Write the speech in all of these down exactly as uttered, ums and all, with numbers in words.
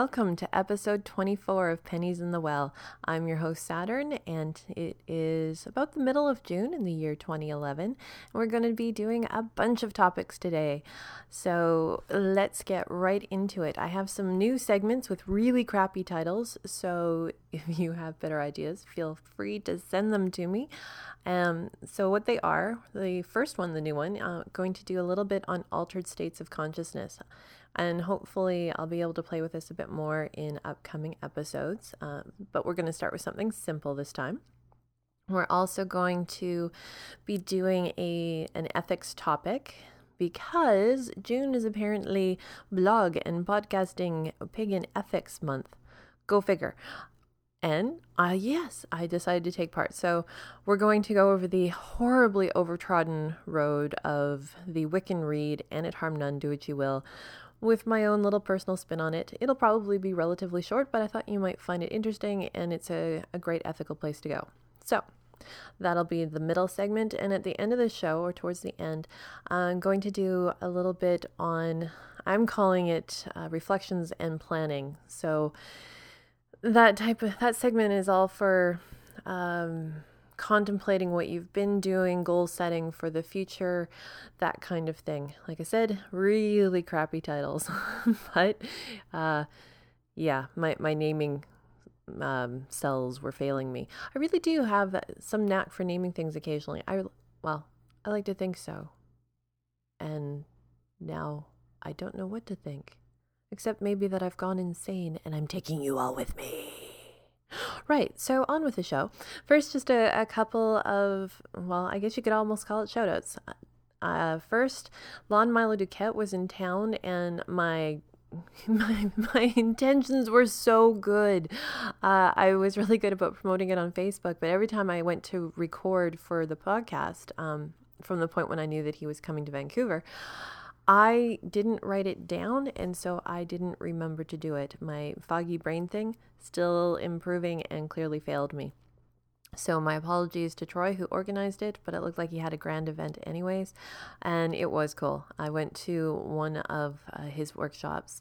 welcome to episode twenty-four of Pennies in the Well. I'm your host, Saturn, and it is about the middle of June in the year twenty eleven. We're going to be doing a bunch of topics today, so let's get right into it. I have some new segments with really crappy titles, so if you have better ideas, feel free to send them to me. Um, so what they are, the first one, the new one, uh, going to do a little bit on altered states of consciousness. And hopefully I'll be able to play with this a bit more in upcoming episodes. Um, but we're going to start with something simple this time. We're also going to be doing a an ethics topic because June is apparently blog and podcasting pagan ethics month. Go figure. And uh, yes, I decided to take part. So we're going to go over the horribly overtrodden road of the Wiccan Rede, and it harm none, do what you will, with my own little personal spin on it. It'll probably be relatively short, but I thought you might find it interesting, and it's a, a great ethical place to go. So that'll be the middle segment, and at the end of the show, or towards the end, I'm going to do a little bit on, I'm calling it uh, reflections and planning. So that type of, that segment is all for um, contemplating what you've been doing, goal setting for the future, that kind of thing. Like I said, really crappy titles, but uh, yeah, my, my naming um, cells were failing me. I really do have some knack for naming things occasionally. I, well, I like to think so. And now I don't know what to think. Except maybe that I've gone insane and I'm taking you all with me. Right, so on with the show. First, just a, a couple of, well, I guess you could almost call it shout-outs. Uh, first, Lon Milo Duquette was in town, and my my, my intentions were so good. Uh, I was really good about promoting it on Facebook, but every time I went to record for the podcast, um, from the point when I knew that he was coming to Vancouver, I didn't write it down, and so I didn't remember to do it. My foggy brain thing still improving and clearly failed me. So my apologies to Troy, who organized it, but it looked like he had a grand event anyways, and it was cool. I went to one of uh, his workshops,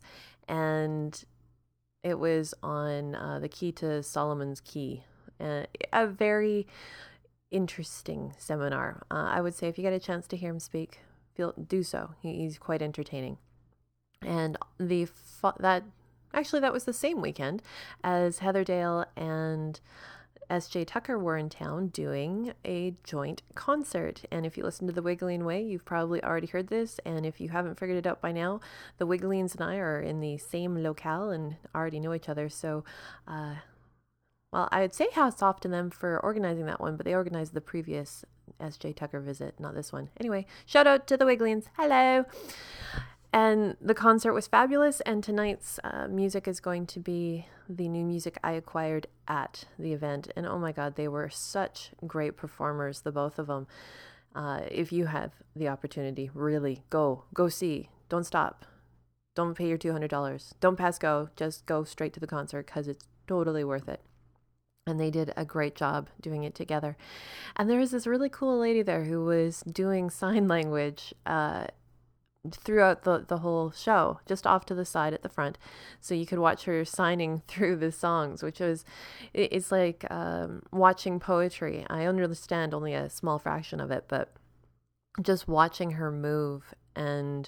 and it was on uh, the key to Solomon's Key, uh, a very interesting seminar. Uh, I would say if you get a chance to hear him speak, feel do so. He, he's quite entertaining. And the that actually that was the same weekend as Heatherdale and S J Tucker were in town doing a joint concert. And if you listen to The Wiggling Way, you've probably already heard this. And if you haven't figured it out by now, the Wigglings and I are in the same locale and already know each other. So, uh, well, I would say hats off to them for organizing that one, but they organized the previous S J Tucker visit, not this one. Anyway, shout out to the Wigglings. Hello. And the concert was fabulous, and tonight's uh, music is going to be the new music I acquired at the event. And oh my God, they were such great performers, the both of them. Uh, if you have the opportunity, really go, go see. Don't stop. Don't pay your two hundred dollars. Don't pass go. Just go straight to the concert because it's totally worth it. And they did a great job doing it together. And there was this really cool lady there who was doing sign language uh, throughout the, the whole show, just off to the side at the front. So you could watch her signing through the songs, which was, it's like um, watching poetry. I understand only a small fraction of it, but just watching her move and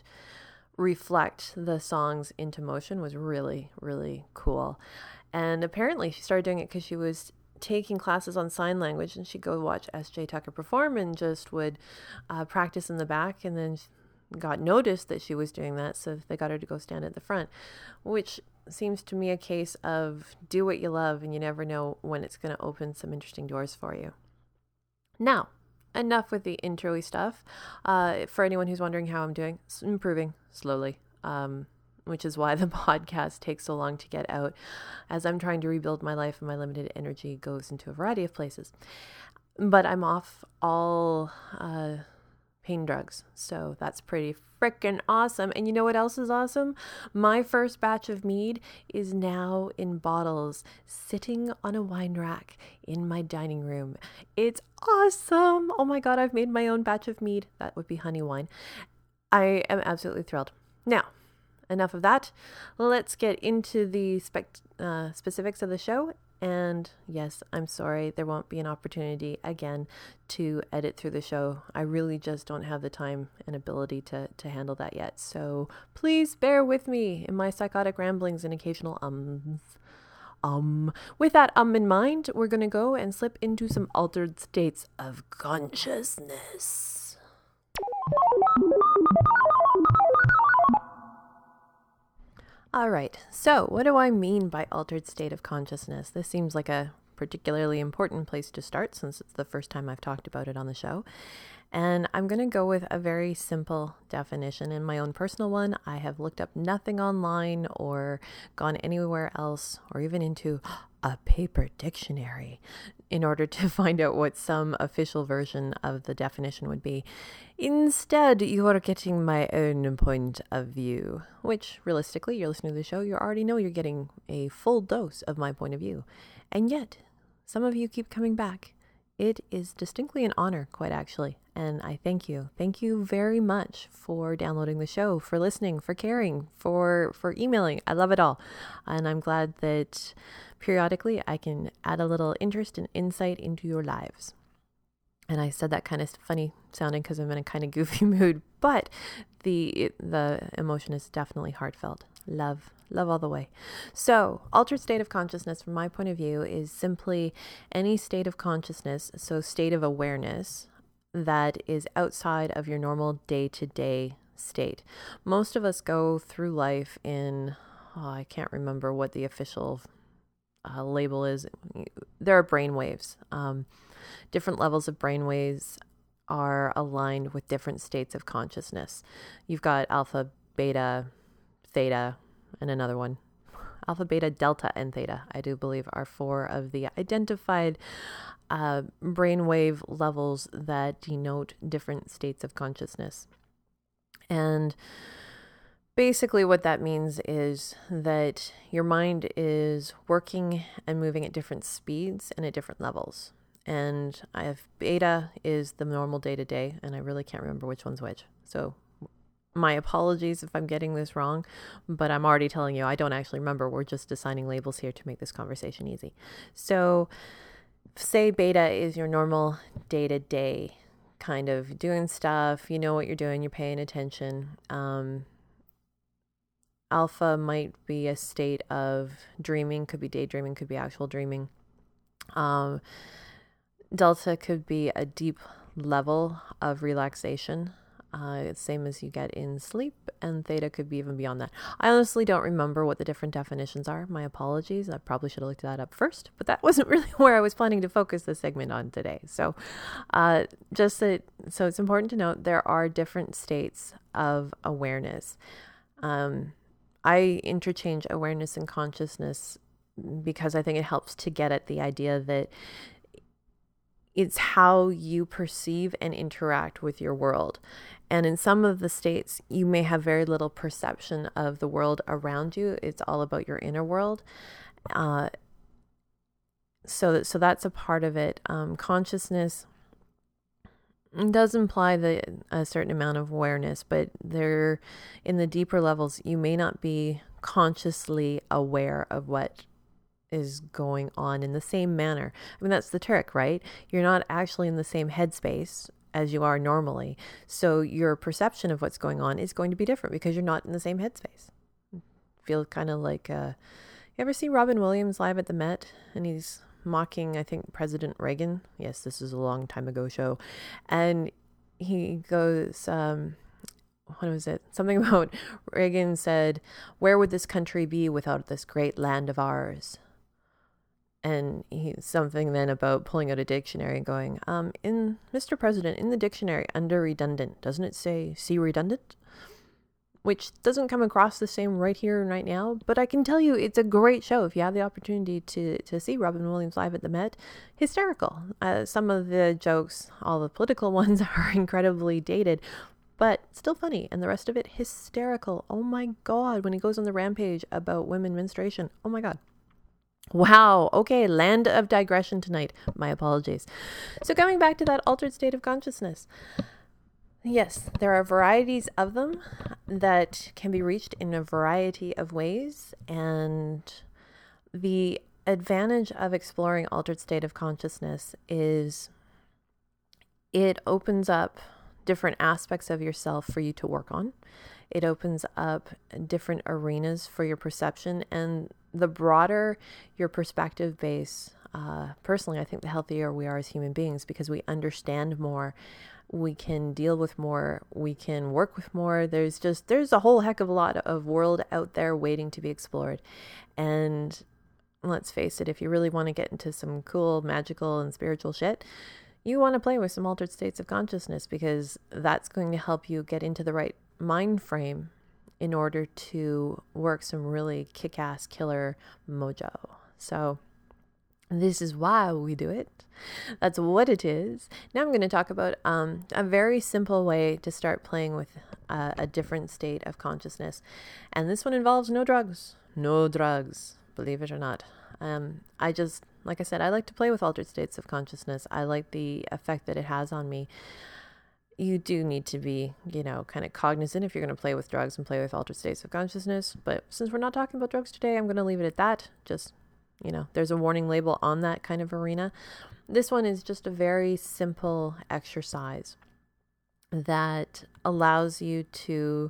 reflect the songs into motion was really, really cool. And apparently she started doing it because she was taking classes on sign language, and she'd go watch S J Tucker perform and just would uh, practice in the back, and then got noticed that she was doing that, so they got her to go stand at the front, which seems to me a case of do what you love, and you never know when it's going to open some interesting doors for you. Now, enough with the intro-y stuff. Uh, for anyone who's wondering how I'm doing, improving slowly. Um, which is why the podcast takes so long to get out, as I'm trying to rebuild my life and my limited energy goes into a variety of places. But I'm off all uh, pain drugs, so that's pretty freaking awesome. And you know what else is awesome? My first batch of mead is now in bottles, sitting on a wine rack in my dining room. It's awesome! Oh my God, I've made my own batch of mead. That would be honey wine. I am absolutely thrilled. Now, enough of that. Let's get into the spec- uh, specifics of the show. And yes, I'm sorry, there won't be an opportunity again to edit through the show. I really just don't have the time and ability to, to handle that yet. So please bear with me in my psychotic ramblings and occasional ums. Um, with that um in mind, we're going to go and slip into some altered states of consciousness. All right, so what do I mean by altered state of consciousness? This seems like a particularly important place to start since it's the first time I've talked about it on the show. And I'm going to go with a very simple definition in my own personal one. I have looked up nothing online or gone anywhere else or even into a paper dictionary in order to find out what some official version of the definition would be. Instead, you are getting my own point of view, which realistically, you're listening to the show, you already know you're getting a full dose of my point of view. And yet, some of you keep coming back. It is distinctly an honor, quite actually. And I thank you. Thank you very much for downloading the show, for listening, for caring, for, for emailing. I love it all. And I'm glad that periodically I can add a little interest and insight into your lives. And I said that kind of funny sounding because I'm in a kind of goofy mood, but the the emotion is definitely heartfelt. Love, love all the way. So, altered state of consciousness, from my point of view, is simply any state of consciousness, so state of awareness, that is outside of your normal day-to-day state. Most of us go through life in, oh, I can't remember what the official uh, label is. There are brain waves. Um, different levels of brain waves are aligned with different states of consciousness. You've got alpha, beta, theta, and another one. Alpha, beta, delta, and theta, I do believe, are four of the identified uh, brainwave levels that denote different states of consciousness. And basically what that means is that your mind is working and moving at different speeds and at different levels. And I have beta is the normal day-to-day, and I really can't remember which one's which. So my apologies if I'm getting this wrong, but I'm already telling you I don't actually remember. We're just assigning labels here to make this conversation easy. So say beta is your normal day-to-day kind of doing stuff. You know what you're doing. You're paying attention. Um, alpha might be a state of dreaming. Could be daydreaming. Could be actual dreaming. Um, delta could be a deep level of relaxation. Uh, same as you get in sleep, and theta could be even beyond that. I honestly don't remember what the different definitions are. My apologies. I probably should have looked that up first, but that wasn't really where I was planning to focus this segment on today. So, uh, just that, so it's important to note there are different states of awareness. Um, I interchange awareness and consciousness because I think it helps to get at the idea that it's how you perceive and interact with your world. And in some of the states, you may have very little perception of the world around you. It's all about your inner world. Uh, so, so that's a part of it. Um, consciousness does imply the, a certain amount of awareness, but there, in the deeper levels, you may not be consciously aware of what is going on in the same manner. I mean, that's the trick, right? You're not actually in the same headspace as you are normally. So your perception of what's going on is going to be different because you're not in the same headspace. Feel kind of like, uh, you ever see Robin Williams live at the Met? And he's mocking, I think, President Reagan. Yes, this is a long time ago show. And he goes, um, what was it? Something about Reagan said, "Where would this country be without this great land of ours?" And he something then about pulling out a dictionary and going, um, in Mister President, in the dictionary under redundant, doesn't it say see redundant? Which doesn't come across the same right here and right now, but I can tell you it's a great show. If you have the opportunity to, to see Robin Williams live at the Met, hysterical. Uh, some of the jokes, all the political ones, are incredibly dated, but still funny. And the rest of it, hysterical. Oh my God, when he goes on the rampage about women menstruation. Oh my God. Wow. Okay. Land of digression tonight. My apologies. So coming back to that altered state of consciousness. Yes, there are varieties of them that can be reached in a variety of ways. And the advantage of exploring altered state of consciousness is it opens up different aspects of yourself for you to work on. It opens up different arenas for your perception, and the broader your perspective base, uh, personally, I think the healthier we are as human beings, because we understand more, we can deal with more, we can work with more. There's just, there's a whole heck of a lot of world out there waiting to be explored. And let's face it, if you really want to get into some cool, magical, and spiritual shit, you want to play with some altered states of consciousness, because that's going to help you get into the right mind frame in order to work some really kick-ass killer mojo. So this is why we do it. That's what it is. Now I'm going to talk about um, a very simple way to start playing with uh, a different state of consciousness. And this one involves no drugs. No drugs, believe it or not. Um, I just, like I said, I like to play with altered states of consciousness. I like the effect that it has on me. You do need to be, you know, kind of cognizant if you're going to play with drugs and play with altered states of consciousness. But since we're not talking about drugs today, I'm going to leave it at that. Just, you know, there's a warning label on that kind of arena. This one is just a very simple exercise that allows you to,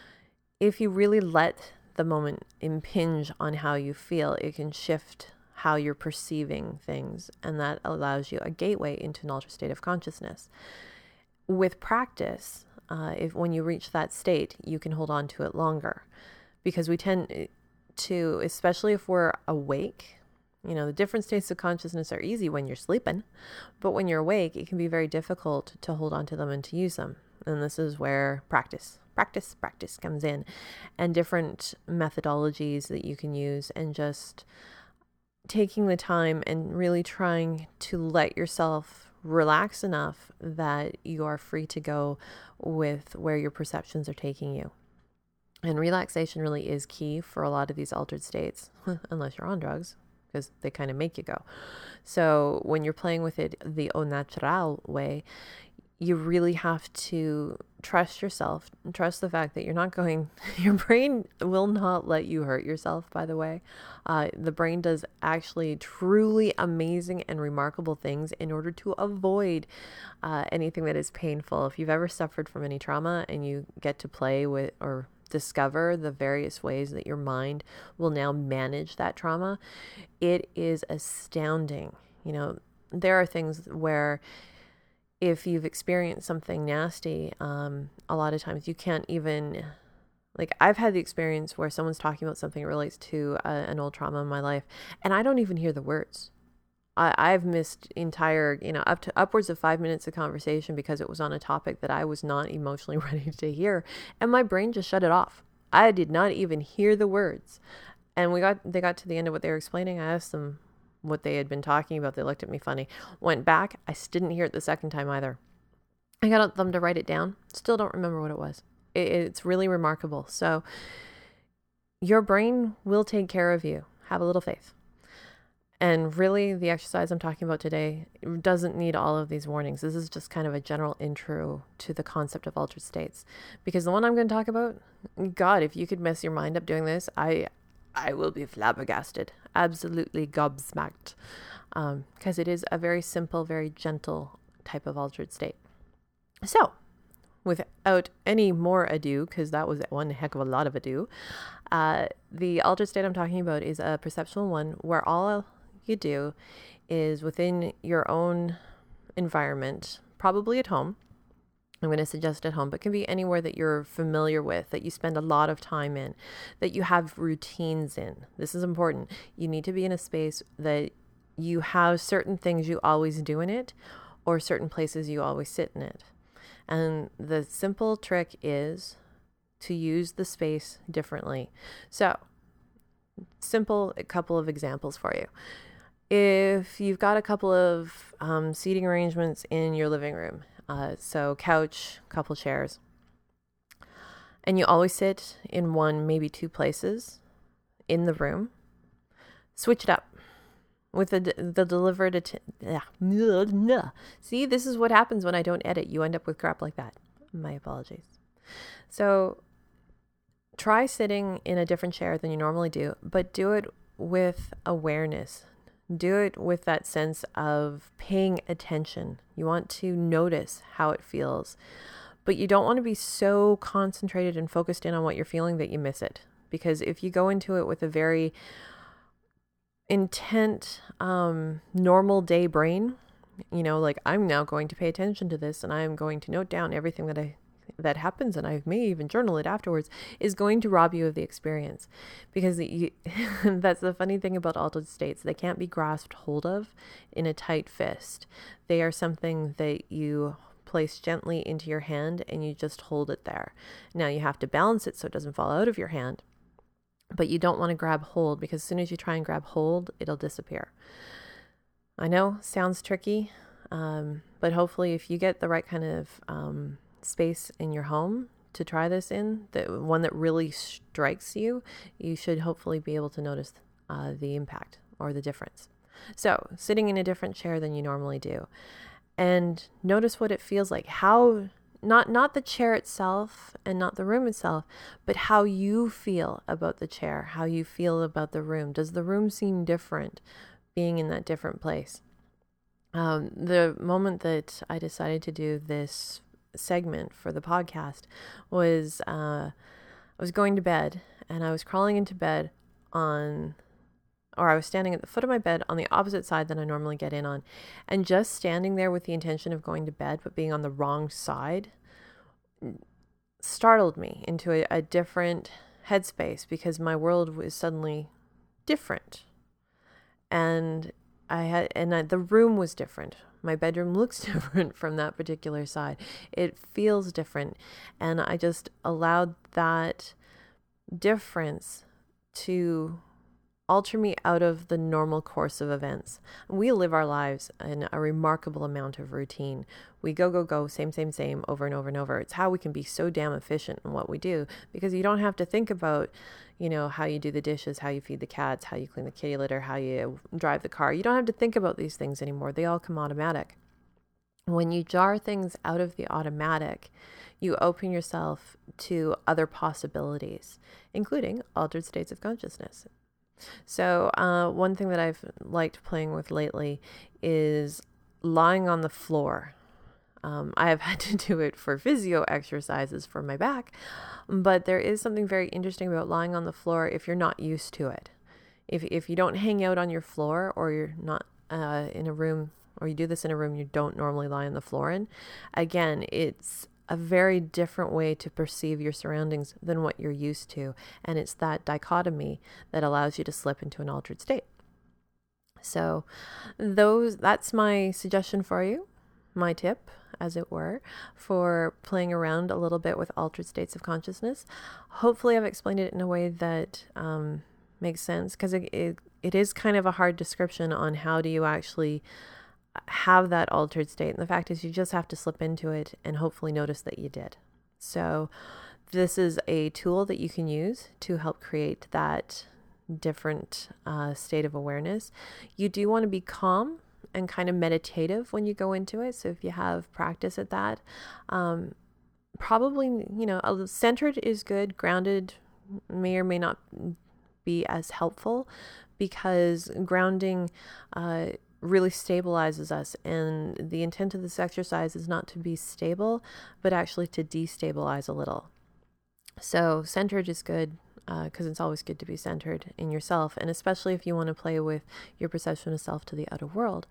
if you really let the moment impinge on how you feel, it can shift how you're perceiving things. And that allows you a gateway into an altered state of consciousness. With practice, uh, if when you reach that state, you can hold on to it longer, because we tend to, especially if we're awake, you know, the different states of consciousness are easy when you're sleeping, but when you're awake, it can be very difficult to hold on to them and to use them. And this is where practice, practice, practice comes in, and different methodologies that you can use, and just taking the time and really trying to let yourself relax enough that you are free to go with where your perceptions are taking you. And relaxation really is key for a lot of these altered states, unless you're on drugs, because they kind of make you go. So when you're playing with it the au natural way, you really have to trust yourself, trust the fact that you're not going, your brain will not let you hurt yourself, by the way. Uh, the brain does actually truly amazing and remarkable things in order to avoid uh, anything that is painful. If you've ever suffered from any trauma and you get to play with or discover the various ways that your mind will now manage that trauma, it is astounding. You know, there are things where if you've experienced something nasty, um, a lot of times you can't even, like, I've had the experience where someone's talking about something that relates to a, an old trauma in my life, and I don't even hear the words. I, I've missed entire, you know, up to upwards of five minutes of conversation because it was on a topic that I was not emotionally ready to hear, and my brain just shut it off. I did not even hear the words. And we got, they got to the end of what they were explaining. I asked them what they had been talking about. They looked at me funny, went back. I didn't hear it the second time either. I got them to write it down. Still don't remember what it was. It, it's really remarkable. So your brain will take care of you. Have a little faith. And really, the exercise I'm talking about today doesn't need all of these warnings. This is just kind of a general intro to the concept of altered states. Because the one I'm going to talk about, God, if you could mess your mind up doing this, I I will be flabbergasted, absolutely gobsmacked, um, because it is a very simple, very gentle type of altered state. So, without any more ado, because that was one heck of a lot of ado, uh, the altered state I'm talking about is a perceptual one where all you do is within your own environment, probably at home. I'm going to suggest at home, but can be anywhere that you're familiar with, that you spend a lot of time in, that you have routines in. This is important. You need to be in a space that you have certain things you always do in it, or certain places you always sit in it. And the simple trick is to use the space differently. So, simple, a couple of examples for you. If you've got a couple of um, seating arrangements in your living room, Uh, so couch, couple chairs, and you always sit in one, maybe two places in the room, switch it up with the, the delivered, att- yeah. See, this is what happens when I don't edit. You end up with crap like that. My apologies. So try sitting in a different chair than you normally do, but do it with awareness. Do it with that sense of paying attention. You want to notice how it feels, but you don't want to be so concentrated and focused in on what you're feeling that you miss it. Because if you go into it with a very intent, um, normal day brain, you know, like I'm now going to pay attention to this and I'm going to note down everything that I that happens, and I may even journal it afterwards, is going to rob you of the experience. Because you, that's the funny thing about altered states. They can't be grasped hold of in a tight fist. They are something that you place gently into your hand and you just hold it there. Now you have to balance it so it doesn't fall out of your hand, but you don't want to grab hold, because as soon as you try and grab hold, it'll disappear. I know, sounds tricky, um, but hopefully if you get the right kind of um, space in your home to try this in, the one that really strikes you, you should hopefully be able to notice uh, the impact or the difference. So sitting in a different chair than you normally do, and notice what it feels like. How, not not the chair itself and not the room itself, but how you feel about the chair, how you feel about the room. Does the room seem different being in that different place? Um, the moment that I decided to do this segment for the podcast was uh, I was going to bed, and I was crawling into bed on, or I was standing at the foot of my bed on the opposite side than I normally get in on. And just standing there with the intention of going to bed, but being on the wrong side, startled me into a, a different headspace, because my world was suddenly different. And I had, and I, the room was different. My bedroom looks different from that particular side. It feels different. And I just allowed that difference to alter me out of the normal course of events. We live our lives in a remarkable amount of routine. We go, go, go, same, same, same, over and over and over. It's how we can be so damn efficient in what we do, because you don't have to think about, you know, how you do the dishes, how you feed the cats, how you clean the kitty litter, how you drive the car. You don't have to think about these things anymore. They all come automatic. When you jar things out of the automatic, you open yourself to other possibilities, including altered states of consciousness. So uh, one thing that I've liked playing with lately is lying on the floor. Um, I have had to do it for physio exercises for my back, but there is something very interesting about lying on the floor if you're not used to it. If if you don't hang out on your floor, or you're not uh, in a room, or you do this in a room you don't normally lie on the floor in, again, it's a very different way to perceive your surroundings than what you're used to. And it's that dichotomy that allows you to slip into an altered state. So those that's my suggestion for you, my tip, as it were, for playing around a little bit with altered states of consciousness. Hopefully I've explained it in a way that um, makes sense, because it, it, it is kind of a hard description on how do you actually have that altered state. And the fact is, you just have to slip into it and hopefully notice that you did. So this is a tool that you can use to help create that different uh, state of awareness. You do want to be calm and kind of meditative when you go into it. So if you have practice at that, um, probably, you know, centered is good. Grounded may or may not be as helpful, because grounding uh, really stabilizes us. And the intent of this exercise is not to be stable, but actually to destabilize a little. So centered is good, because uh, it's always good to be centered in yourself, and especially if you want to play with your perception of self to the outer world.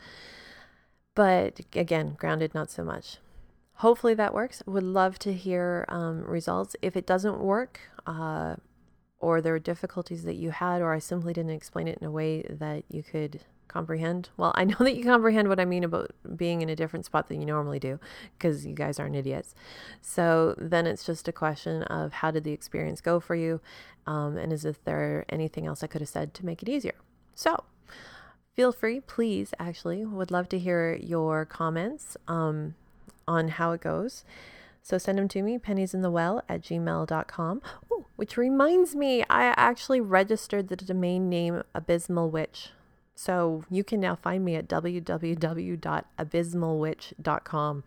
But again, grounded, not so much. Hopefully that works. Would love to hear um, results. If it doesn't work, uh, or there are difficulties that you had, or I simply didn't explain it in a way that you could comprehend. Well, I know that you comprehend what I mean about being in a different spot than you normally do, because you guys aren't idiots. So then it's just a question of how did the experience go for you, um, and is there anything else I could have said to make it easier? So feel free, please, actually, would love to hear your comments um, on how it goes. So send them to me, penniesinthewell at gmail dot com. Ooh, which reminds me, I actually registered the domain name Abysmal Witch. So you can now find me at w w w dot abysmal witch dot com.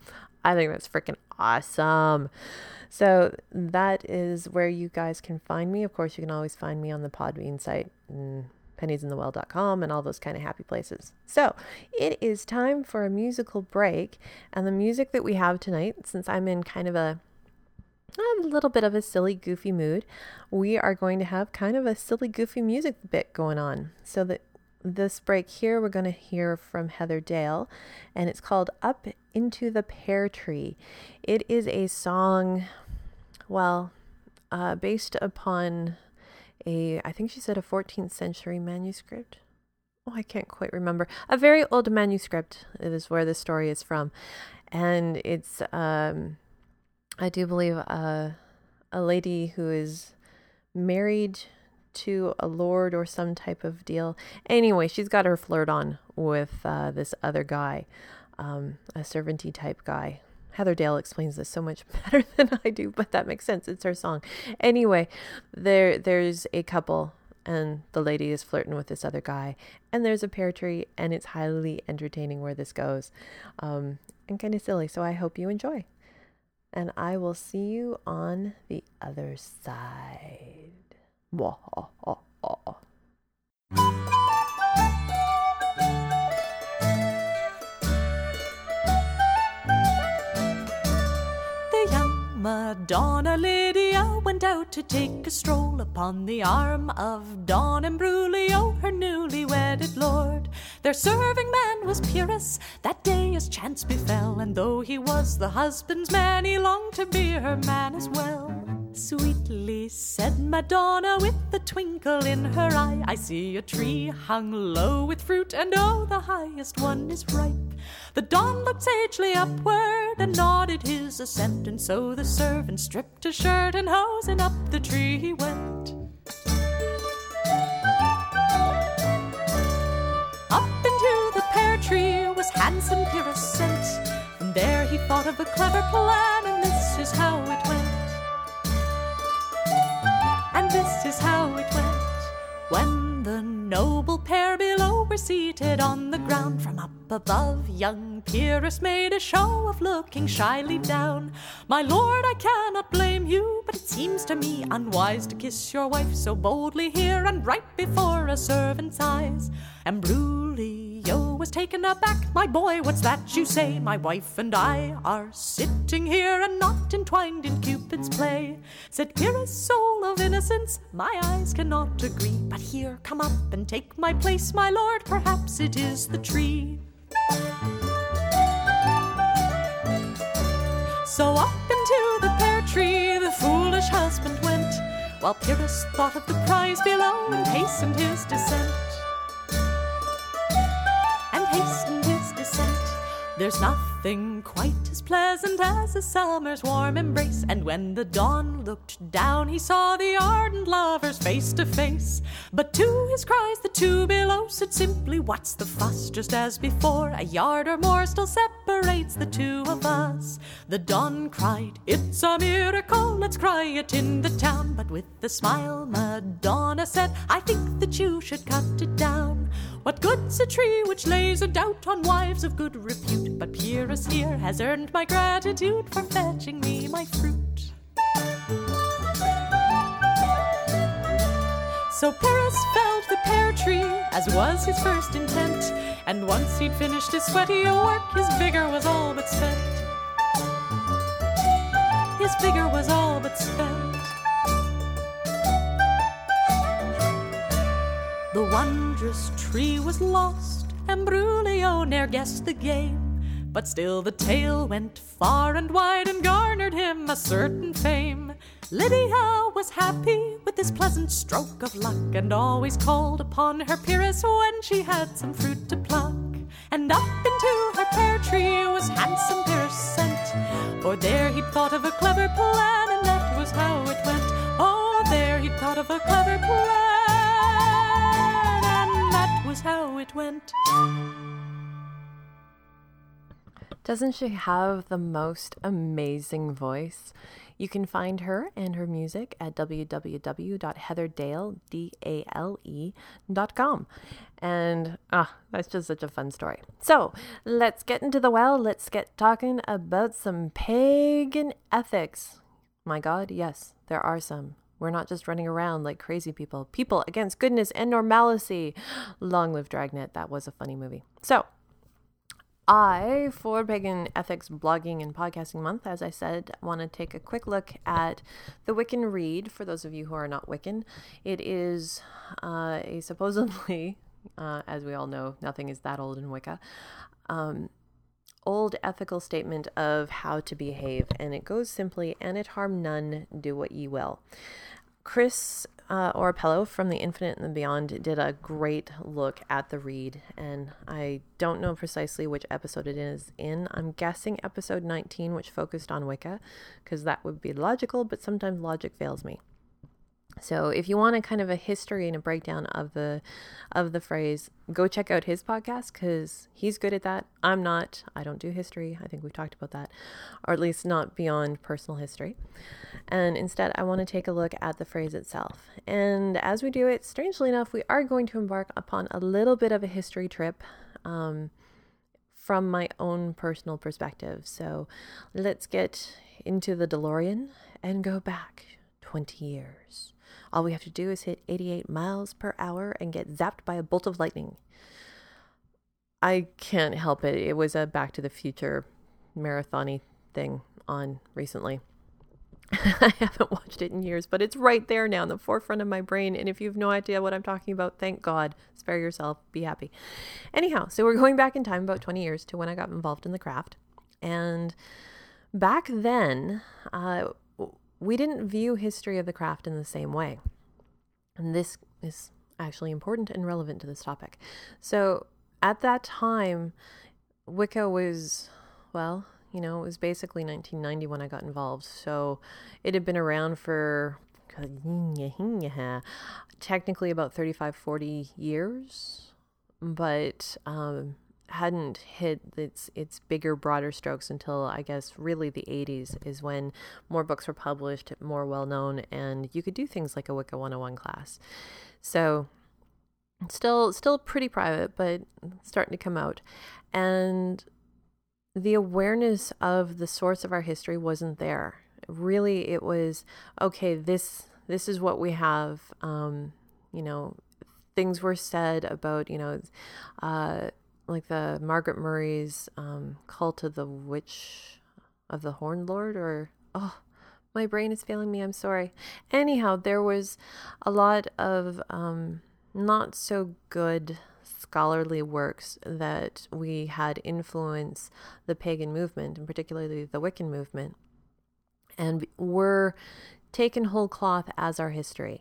I think that's freaking awesome. So that is where you guys can find me. Of course, you can always find me on the Podbean site, and pennies in the well dot com, and all those kind of happy places. So it is time for a musical break. And the music that we have tonight, since I'm in kind of a, a little bit of a silly, goofy mood, we are going to have kind of a silly, goofy music bit going on. So that this break here, we're going to hear from Heather Dale, and it's called Up Into the Pear Tree. It is a song, well, uh, based upon a, I think she said a fourteenth century manuscript. Oh, I can't quite remember. A very old manuscript is where this story is from. And it's, um, I do believe, uh, a lady who is married to a lord or some type of deal. Anyway, she's got her flirt on with uh, this other guy, um, a servanty type guy. Heather Dale explains this so much better than I do, but that makes sense. It's her song. Anyway, there there's a couple, and the lady is flirting with this other guy, and there's a pear tree, and it's highly entertaining where this goes, um, and kind of silly. So I hope you enjoy, and I will see you on the other side. Wah, ah, ah, ah. The young Madonna Lydia went out to take a stroll upon the arm of Don Ambrulio, her newly wedded lord. Their serving man was Pyrrhus, that day as chance befell, and though he was the husband's man, he longed to be her man as well. Sweetly said Madonna with a twinkle in her eye, I see a tree hung low with fruit, and oh, the highest one is ripe. The Don looked sagely upward and nodded his assent, and so the servant stripped his shirt and hose, and up the tree he went. Up into the pear tree was handsome Pyrrhus sent, and there he thought of a clever plan, and this is how it went. And this is how it went. When the noble pair below were seated on the ground, from up above young Pyrrhus made a show of looking shyly down. My lord, I cannot blame you, but it seems to me unwise to kiss your wife so boldly here and right before a servant's eyes. Ambrulio was taken aback. My boy, what's that you say? My wife and I are sitting here and not entwined in Cupid's play. Said Pyrrhus, soul of innocence, my eyes cannot agree, but here, come up and take my place, my lord, perhaps it is the tree. So up into the pear tree the foolish husband went, while Pyrrhus thought of the prize below and hastened his descent. And hastened his descent. There's nothing quite as pleasant as a summer's warm embrace, and when the dawn looked down he saw the ardent lovers face to face. But to his cries the two below said simply, what's the fuss? Just as before, a yard or more still separates the two of us. The dawn cried, it's a miracle, let's cry it in the town. But with a smile Madonna said, I think that you should cut it down. What good's a tree which lays a doubt on wives of good repute? But Pyrrhus here has earned my gratitude for fetching me my fruit. So Pyrrhus felled the pear tree, as was his first intent, and once he'd finished his sweaty work, his vigor was all but spent. His vigor was all but spent. The wondrous tree was lost, Ambrulio ne'er guessed the game, but still the tale went far and wide and garnered him a certain fame. Lydia was happy with this pleasant stroke of luck, and always called upon her Pyrrhus when she had some fruit to pluck. And up into her pear tree was handsome Pyrrhus sent, for there he'd thought of a clever plan, and that was how it went. Oh, there he'd thought of a clever plan, and that was how it went. Doesn't she have the most amazing voice? You can find her and her music at w w w dot heather dale dot com. And ah, that's just such a fun story. So let's get into the well. Let's get talking about some pagan ethics. My God, yes, there are some. We're not just running around like crazy people. People against goodness and normalcy. Long live Dragnet. That was a funny movie. So I, for Pagan Ethics Blogging and Podcasting Month, as I said, want to take a quick look at the Wiccan Read. For those of you who are not Wiccan, it is uh, a supposedly, uh, as we all know, nothing is that old in Wicca, um, old ethical statement of how to behave. And it goes simply, and it harm none, do what ye will. Chris uh, Orapello from The Infinite and the Beyond did a great look at the read, and I don't know precisely which episode it is in. I'm guessing episode nineteen, which focused on Wicca, because that would be logical, but sometimes logic fails me. So if you want a kind of a history and a breakdown of the of the phrase, go check out his podcast, because he's good at that. I'm not. I don't do history. I think we've talked about that, or at least not beyond personal history. And instead, I want to take a look at the phrase itself. And as we do it, strangely enough, we are going to embark upon a little bit of a history trip um, from my own personal perspective. So let's get into the DeLorean and go back twenty years. All we have to do is hit eighty-eight miles per hour and get zapped by a bolt of lightning. I can't help it. It was a Back to the Future marathon-y thing on recently. I haven't watched it in years, but it's right there now in the forefront of my brain. And if you have no idea what I'm talking about, thank God. Spare yourself. Be happy. Anyhow, so we're going back in time about twenty years to when I got involved in the craft. And back then, uh, we didn't view history of the craft in the same way. And this is actually important and relevant to this topic. So at that time, Wicca was, well, you know, it was basically nineteen ninety when I got involved. So it had been around for technically about thirty-five, forty years, but um, hadn't hit its its bigger, broader strokes until, I guess, really the eighties is when more books were published, more well-known, and you could do things like a Wicca one oh one class. So still, still pretty private, but starting to come out. And the awareness of the source of our history wasn't there. Really, it was, okay, this this is what we have. Um, you know, things were said about, you know, uh, like the Margaret Murray's um, Cult of the Witch of the Horned Lord, or, oh, my brain is failing me, I'm sorry. Anyhow, there was a lot of um, not so good scholarly works that we had influence the pagan movement, and particularly the Wiccan movement, and were taken whole cloth as our history.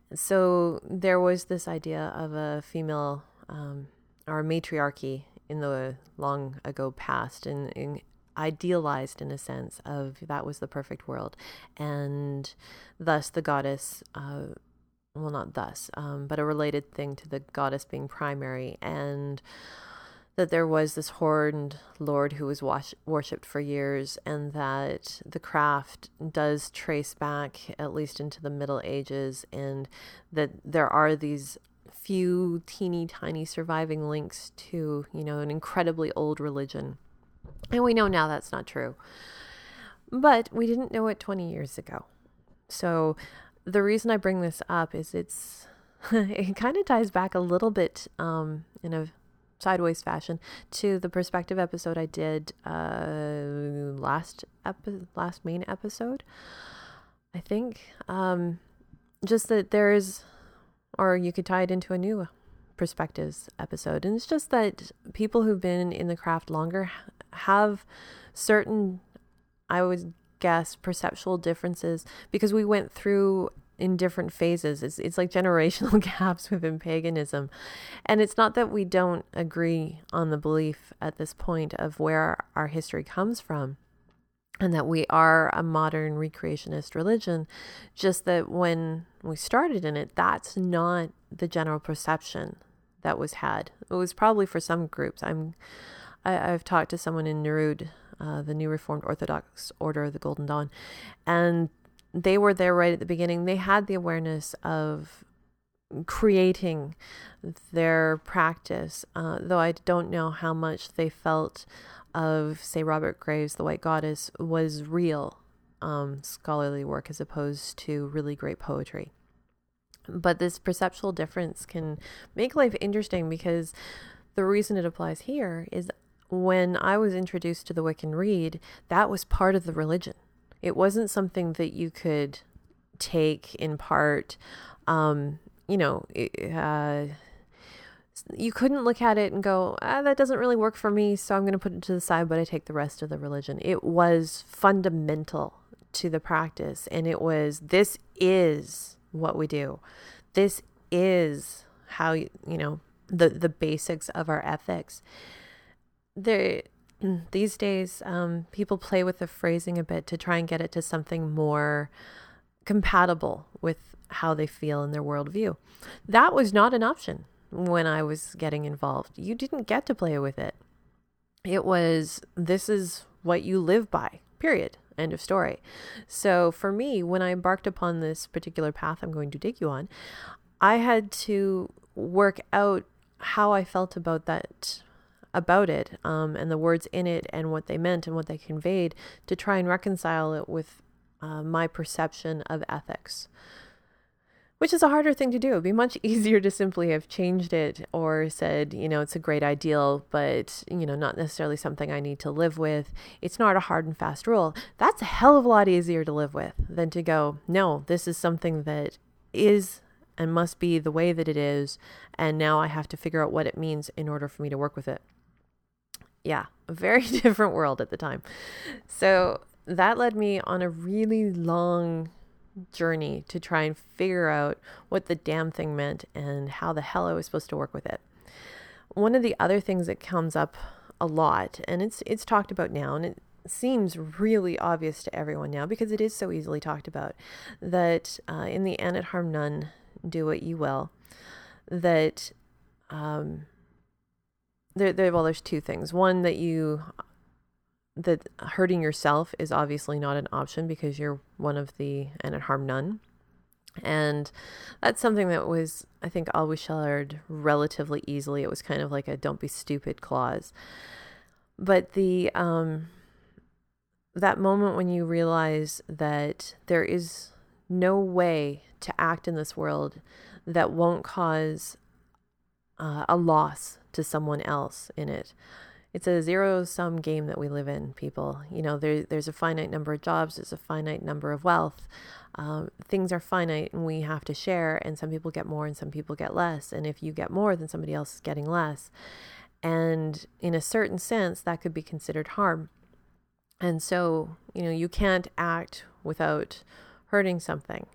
So there was this idea of a female um, or matriarchy in the long ago past, and, and idealized in a sense of that was the perfect world, and thus the goddess uh, well, not thus, um, but a related thing to the goddess being primary, and that there was this horned lord who was wash- worshipped for years, and that the craft does trace back at least into the Middle Ages, and that there are these few teeny tiny surviving links to, you know, an incredibly old religion. And we know now that's not true. But we didn't know it twenty years ago. So the reason I bring this up is it's it kind of ties back a little bit um, in a sideways fashion to the perspective episode I did uh, last epi- last main episode, I think. Um, just that there is, or you could tie it into a new perspectives episode. And it's just that people who've been in the craft longer have certain, I would guess, perceptual differences because we went through in different phases. It's, it's like generational gaps within paganism. And it's not that we don't agree on the belief at this point of where our history comes from and that we are a modern recreationist religion, just that when we started in it, that's not the general perception that was had. It was probably for some groups. I'm, I, I've talked to someone in Nerud uh, the New Reformed Orthodox Order of the Golden Dawn. And they were there right at the beginning. They had the awareness of creating their practice, uh, though I don't know how much they felt of, say, Robert Graves' The White Goddess was real um, scholarly work as opposed to really great poetry. But this perceptual difference can make life interesting, because the reason it applies here is when I was introduced to the Wiccan Rede, that was part of the religion. It wasn't something that you could take in part, um, you know, uh, you couldn't look at it and go, ah, that doesn't really work for me, so I'm going to put it to the side, but I take the rest of the religion. It was fundamental to the practice, and it was, this is what we do. This is how, you know, the, the basics of our ethics. There, these days, um, people play with the phrasing a bit to try and get it to something more compatible with how they feel in their worldview. That was not an option when I was getting involved. You didn't get to play with it. It was, this is what you live by, period. End of story. So for me, when I embarked upon this particular path I'm going to take you on, I had to work out how I felt about that, about it, um, and the words in it and what they meant and what they conveyed, to try and reconcile it with uh, my perception of ethics. Which is a harder thing to do. It'd be much easier to simply have changed it or said, you know, it's a great ideal, but, you know, not necessarily something I need to live with. It's not a hard and fast rule. That's a hell of a lot easier to live with than to go, no, this is something that is and must be the way that it is, and now I have to figure out what it means in order for me to work with it. Yeah, a very different world at the time. So that led me on a really long journey to try and figure out what the damn thing meant and how the hell I was supposed to work with it. One of the other things that comes up a lot, and it's it's talked about now, and it seems really obvious to everyone now because it is so easily talked about, that uh, in the An it Harm None, Do What You Will, that um, there, there, well, there's two things. One, that you that hurting yourself is obviously not an option because you're one of the An it Harm None. And that's something that was, I think, always shared relatively easily. It was kind of like a don't be stupid clause. But the um, that moment when you realize that there is no way to act in this world that won't cause uh, a loss to someone else in it. It's a zero-sum game that we live in, people. You know, there, there's a finite number of jobs. There's a finite number of wealth. Um, things are finite and we have to share, and some people get more and some people get less. And if you get more, then somebody else is getting less. And in a certain sense, that could be considered harm. And so, you know, you can't act without hurting something.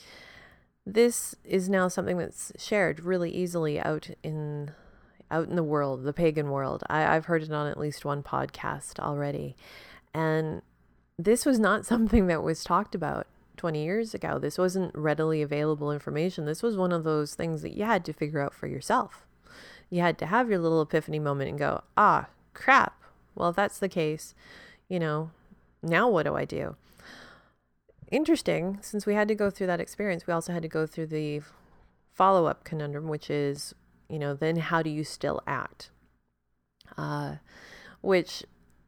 This is now something that's shared really easily out in out in the world, the pagan world. I, I've heard it on at least one podcast already. And this was not something that was talked about twenty years ago. This wasn't readily available information. This was one of those things that you had to figure out for yourself. You had to have your little epiphany moment and go, ah, crap. Well, if that's the case, you know, now what do I do? Interesting, since we had to go through that experience, we also had to go through the follow-up conundrum, which is, you know, then how do you still act? Uh, which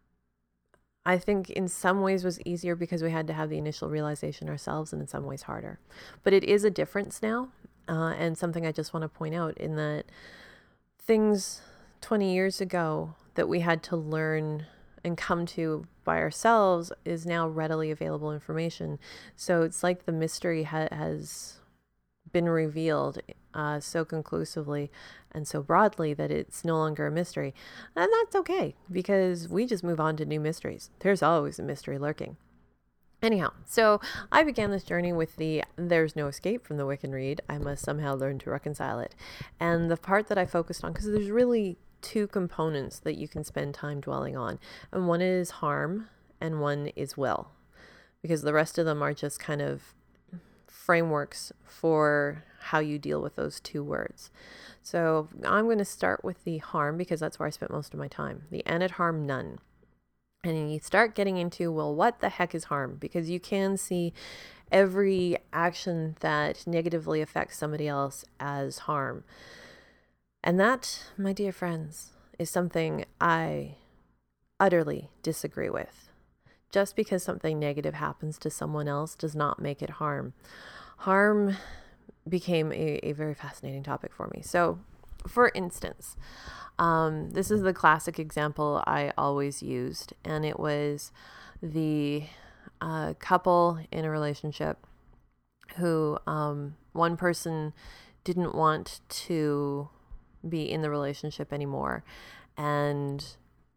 I think in some ways was easier because we had to have the initial realization ourselves, and in some ways harder. But it is a difference now, uh, and something I just want to point out in that things twenty years ago that we had to learn and come to by ourselves is now readily available information. So it's like the mystery ha- has been revealed uh, so conclusively and so broadly that it's no longer a mystery. And that's okay, because we just move on to new mysteries. There's always a mystery lurking. Anyhow, so I began this journey with the there's no escape from the Wiccan Rede. I must somehow learn to reconcile it. And the part that I focused on, because there's really two components that you can spend time dwelling on. And one is harm and one is will, because the rest of them are just kind of frameworks for how you deal with those two words. So I'm going to start with the harm because that's where I spent most of my time. The An it Harm None. And you start getting into, well, what the heck is harm? Because you can see every action that negatively affects somebody else as harm. And that, my dear friends, is something I utterly disagree with. Just because something negative happens to someone else does not make it harm. Harm became a, a very fascinating topic for me. So, for instance, um, this is the classic example I always used, and it was the uh, couple in a relationship who um, one person didn't want to be in the relationship anymore, and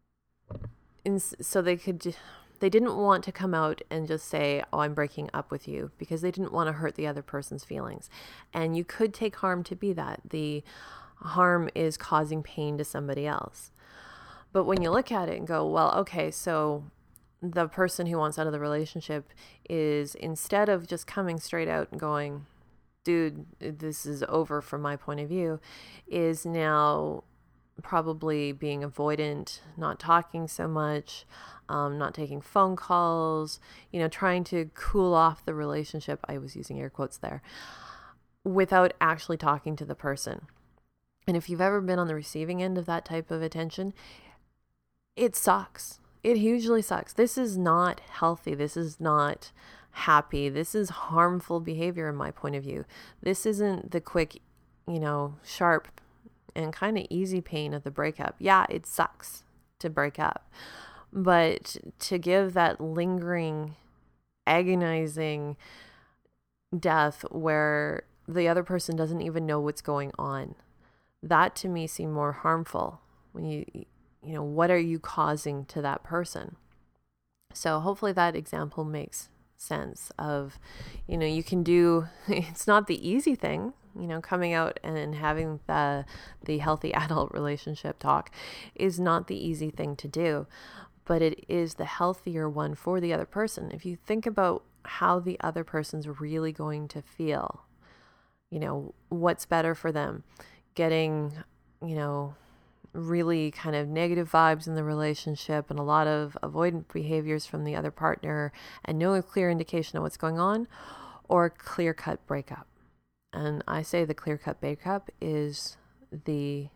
in, so they could they didn't want to come out and just say, oh, I'm breaking up with you, because they didn't want to hurt the other person's feelings. And you could take harm to be that. The harm is causing pain to somebody else. But when you look at it and go, well, okay, so the person who wants out of the relationship is, instead of just coming straight out and going, dude, this is over from my point of view, is now probably being avoidant, not talking so much, um, not taking phone calls, you know, trying to cool off the relationship. I was using air quotes there, without actually talking to the person. And if you've ever been on the receiving end of that type of attention, it sucks. It hugely sucks. This is not healthy. This is not happy. This is harmful behavior in my point of view. This isn't the quick, you know, sharp and kind of easy pain of the breakup. Yeah, it sucks to break up. But to give that lingering, agonizing death where the other person doesn't even know what's going on, that to me seemed more harmful. When you, you know, what are you causing to that person? So hopefully that example makes sense of, you know, you can do, it's not the easy thing, you know, coming out and having the, the healthy adult relationship talk is not the easy thing to do, but it is the healthier one for the other person. If you think about how the other person's really going to feel, you know, what's better for them, getting, you know, really kind of negative vibes in the relationship and a lot of avoidant behaviors from the other partner and no clear indication of what's going on, or clear-cut breakup. And I say the clear-cut breakup is the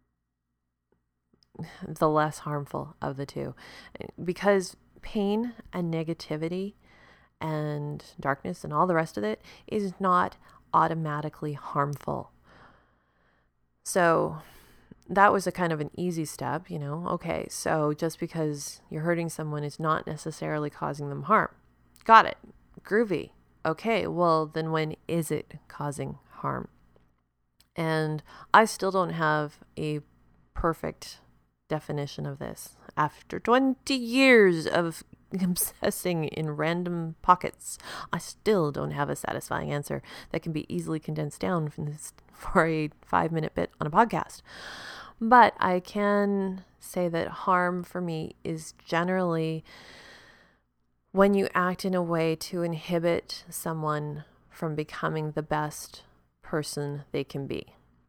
the less harmful of the two, because pain and negativity and darkness and all the rest of it is not automatically harmful. So that was a kind of an easy step, you know, okay, so just because you're hurting someone is not necessarily causing them harm. Got it. Groovy. Okay, well, then when is it causing harm? And I still don't have a perfect definition of this. After twenty years of obsessing in random pockets, I still don't have a satisfying answer that can be easily condensed down from this for a five minute bit on a podcast. But I can say that harm for me is generally when you act in a way to inhibit someone from becoming the best person they can be.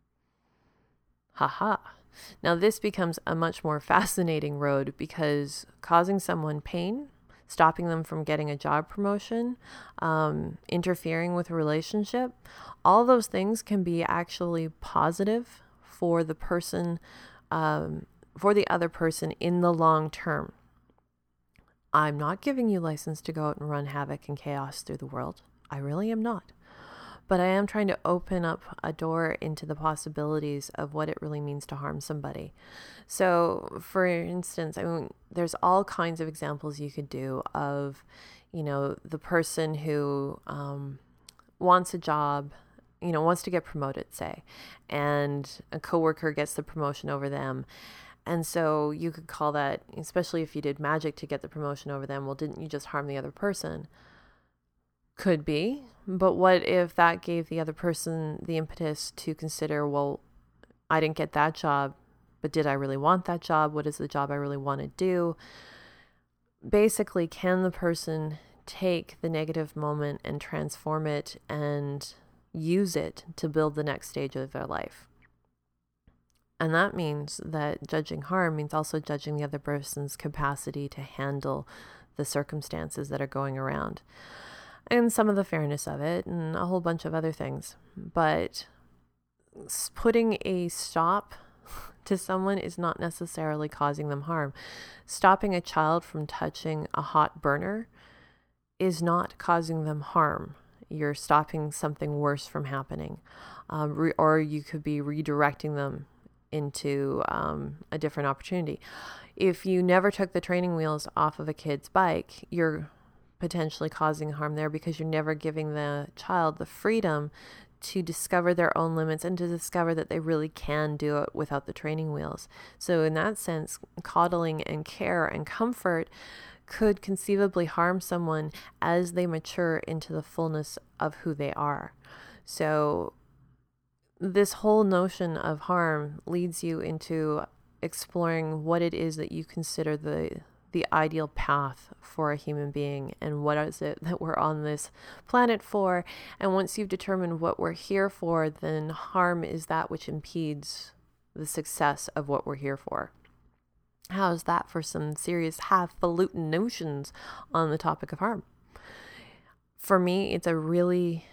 Haha. Now this becomes a much more fascinating road, because causing someone pain, stopping them from getting a job promotion, um, interfering with a relationship, all those things can be actually positive for the person, um, for the other person in the long term. I'm not giving you license to go out and run havoc and chaos through the world. I really am not. But I am trying to open up a door into the possibilities of what it really means to harm somebody. So, for instance, I mean, there's all kinds of examples you could do of, you know, the person who um, wants a job, you know, wants to get promoted, say, and a coworker gets the promotion over them. And so you could call that, especially if you did magic to get the promotion over them, well, didn't you just harm the other person? Could be, but what if that gave the other person the impetus to consider, well, I didn't get that job, but did I really want that job? What is the job I really want to do? Basically, can the person take the negative moment and transform it and use it to build the next stage of their life? And that means that judging harm means also judging the other person's capacity to handle the circumstances that are going around, and some of the fairness of it, and a whole bunch of other things. But putting a stop to someone is not necessarily causing them harm. Stopping a child from touching a hot burner is not causing them harm. You're stopping something worse from happening. Um, re- or you could be redirecting them into um, a different opportunity. If you never took the training wheels off of a kid's bike, you're potentially causing harm there, because you're never giving the child the freedom to discover their own limits and to discover that they really can do it without the training wheels. So in that sense, coddling and care and comfort could conceivably harm someone as they mature into the fullness of who they are. So this whole notion of harm leads you into exploring what it is that you consider the the ideal path for a human being, and what is it that we're on this planet for. And once you've determined what we're here for, then harm is that which impedes the success of what we're here for. How's that for some serious highfalutin notions on the topic of harm? For me, it's a really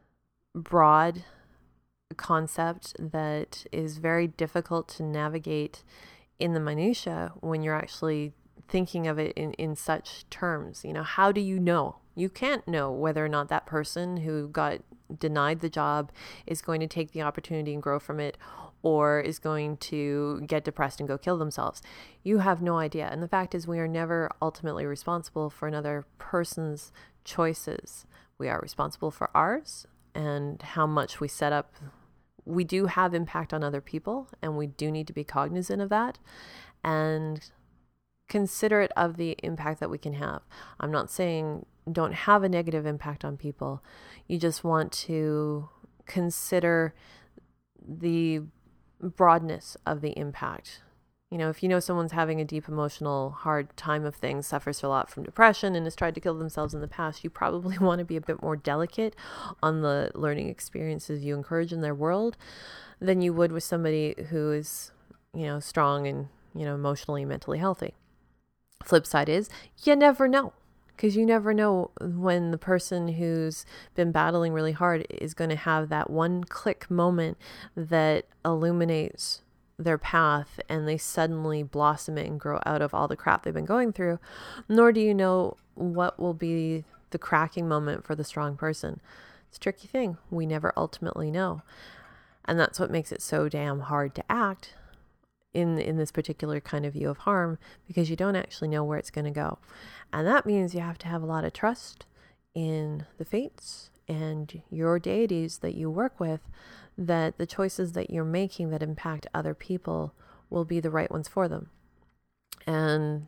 broad concept that is very difficult to navigate in the minutia when you're actually thinking of it in, in such terms. You know, how do you know? You can't know whether or not that person who got denied the job is going to take the opportunity and grow from it, or is going to get depressed and go kill themselves. You have no idea. And the fact is, we are never ultimately responsible for another person's choices. We are responsible for ours and how much we set up. We do have impact on other people, and we do need to be cognizant of that and considerate of the impact that we can have. I'm not saying don't have a negative impact on people. You just want to consider the broadness of the impact. You know, if you know someone's having a deep emotional hard time of things, suffers a lot from depression, and has tried to kill themselves in the past, you probably want to be a bit more delicate on the learning experiences you encourage in their world than you would with somebody who is, you know, strong and, you know, emotionally and mentally healthy. Flip side is, you never know, because you never know when the person who's been battling really hard is going to have that one click moment that illuminates their path, and they suddenly blossom it and grow out of all the crap they've been going through. Nor do you know what will be the cracking moment for the strong person. It's a tricky thing. We never ultimately know. And that's what makes it so damn hard to act in in this particular kind of view of harm, because you don't actually know where it's going to go. And that means you have to have a lot of trust in the fates and your deities that you work with, that the choices that you're making that impact other people will be the right ones for them. And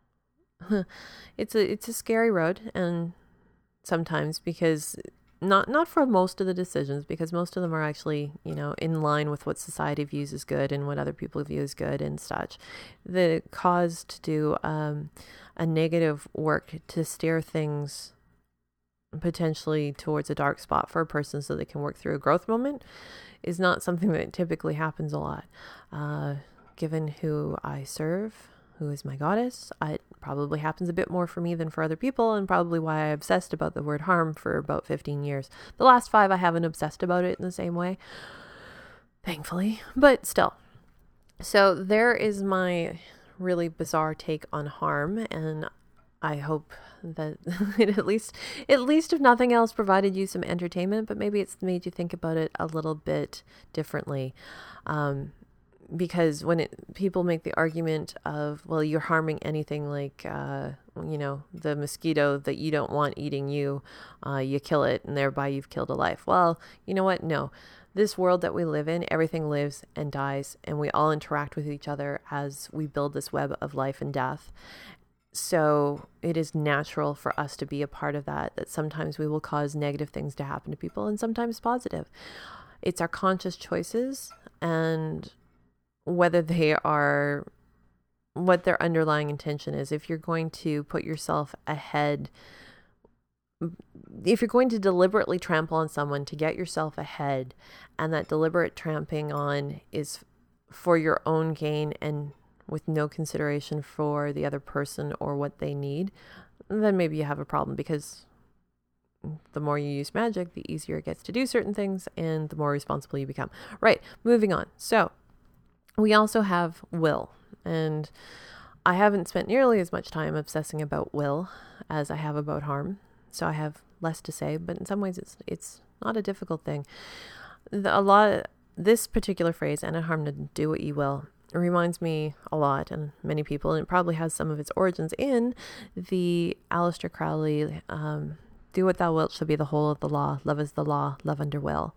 it's a it's a scary road, and sometimes because Not not for most of the decisions, because most of them are actually, you know, in line with what society views as good and what other people view as good and such. The cause to do um, a negative work to steer things potentially towards a dark spot for a person so they can work through a growth moment is not something that typically happens a lot. Uh, given who I serve, who is my goddess, it probably happens a bit more for me than for other people, and probably why I obsessed about the word harm for about fifteen years. The last five, I haven't obsessed about it in the same way, thankfully, but still. So there is my really bizarre take on harm, and I hope that it at least, at least if nothing else, provided you some entertainment, but maybe it's made you think about it a little bit differently. Um, Because when it, people make the argument of, well, you're harming anything like, uh, you know, the mosquito that you don't want eating you, uh, you kill it, and thereby you've killed a life. Well, you know what? No. This world that we live in, everything lives and dies, and we all interact with each other as we build this web of life and death. So it is natural for us to be a part of that, that sometimes we will cause negative things to happen to people and sometimes positive. It's our conscious choices, and whether they are, what their underlying intention is. If you're going to put yourself ahead, if you're going to deliberately trample on someone to get yourself ahead, and that deliberate tramping on is for your own gain and with no consideration for the other person or what they need, then maybe you have a problem, because the more you use magic, the easier it gets to do certain things and the more responsible you become. Right, moving on. So we also have will, and I haven't spent nearly as much time obsessing about will as I have about harm, so I have less to say, but in some ways it's it's not a difficult thing. The, a lot this particular phrase, "and at harm to do what ye will," reminds me a lot, and many people, and it probably has some of its origins in the Aleister Crowley um, "Do what thou wilt shall be the whole of the law. Love is the law, love under will."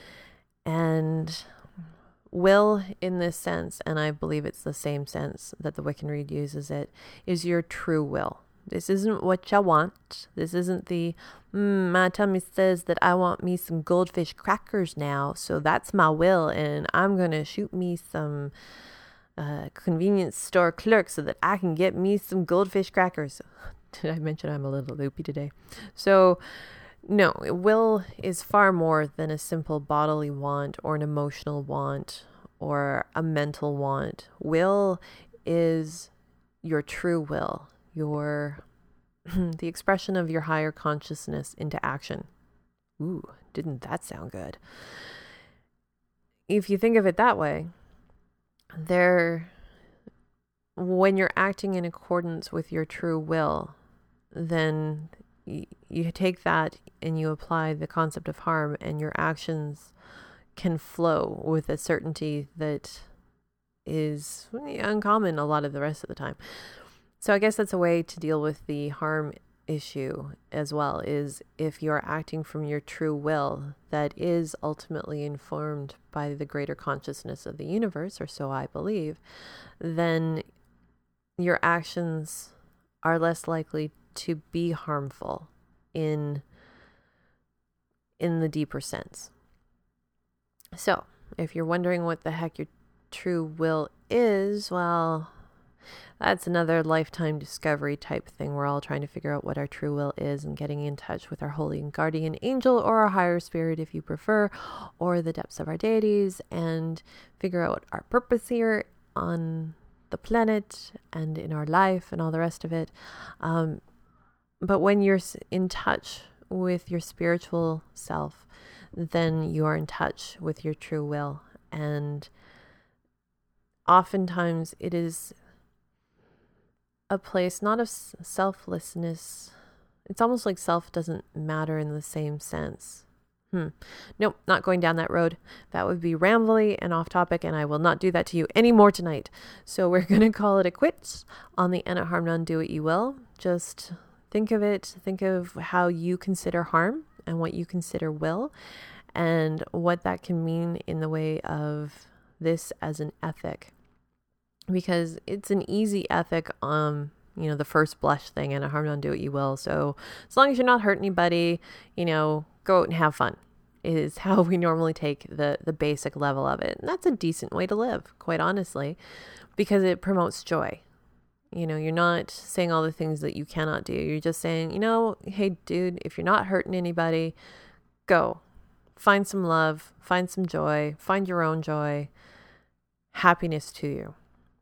And will in this sense, and I believe it's the same sense that the Wiccan Rede uses it, is your true will. This isn't what you want. This isn't the, mm, my tummy says that I want me some goldfish crackers now, so that's my will, and I'm going to shoot me some uh, convenience store clerk so that I can get me some goldfish crackers. Did I mention I'm a little loopy today? So, no, will is far more than a simple bodily want or an emotional want or a mental want. Will is your true will, your the expression of your higher consciousness into action. Ooh, didn't that sound good? If you think of it that way, there, when you're acting in accordance with your true will, then y- you take that and you apply the concept of harm, and your actions can flow with a certainty that is uncommon a lot of the rest of the time. So I guess that's a way to deal with the harm issue as well, is if you're acting from your true will that is ultimately informed by the greater consciousness of the universe, or so I believe, then your actions are less likely to be harmful in in the deeper sense. So if you're wondering what the heck your true will is, well, that's another lifetime discovery type thing. We're all trying to figure out what our true will is and getting in touch with our holy and guardian angel, or our higher spirit if you prefer, or the depths of our deities, and figure out our purpose here on the planet and in our life and all the rest of it. Um, but when you're in touch with your spiritual self, then you are in touch with your true will. And oftentimes it is a place not of selflessness. It's almost like self doesn't matter in the same sense. Hmm. Nope, not going down that road. That would be rambly and off topic, and I will not do that to you anymore tonight. So we're going to call it a quits on the "And at harm none, do what you will." Just think of it, think of how you consider harm and what you consider will, and what that can mean in the way of this as an ethic. Because it's an easy ethic, um, you know, the first blush thing, "and at harm none, do what you will." So as long as you're not hurting anybody, you know, go out and have fun, is how we normally take the, the basic level of it. And that's a decent way to live, quite honestly, because it promotes joy. You know, you're not saying all the things that you cannot do. You're just saying, you know, hey, dude, if you're not hurting anybody, go. Find some love, find some joy, find your own joy, happiness to you.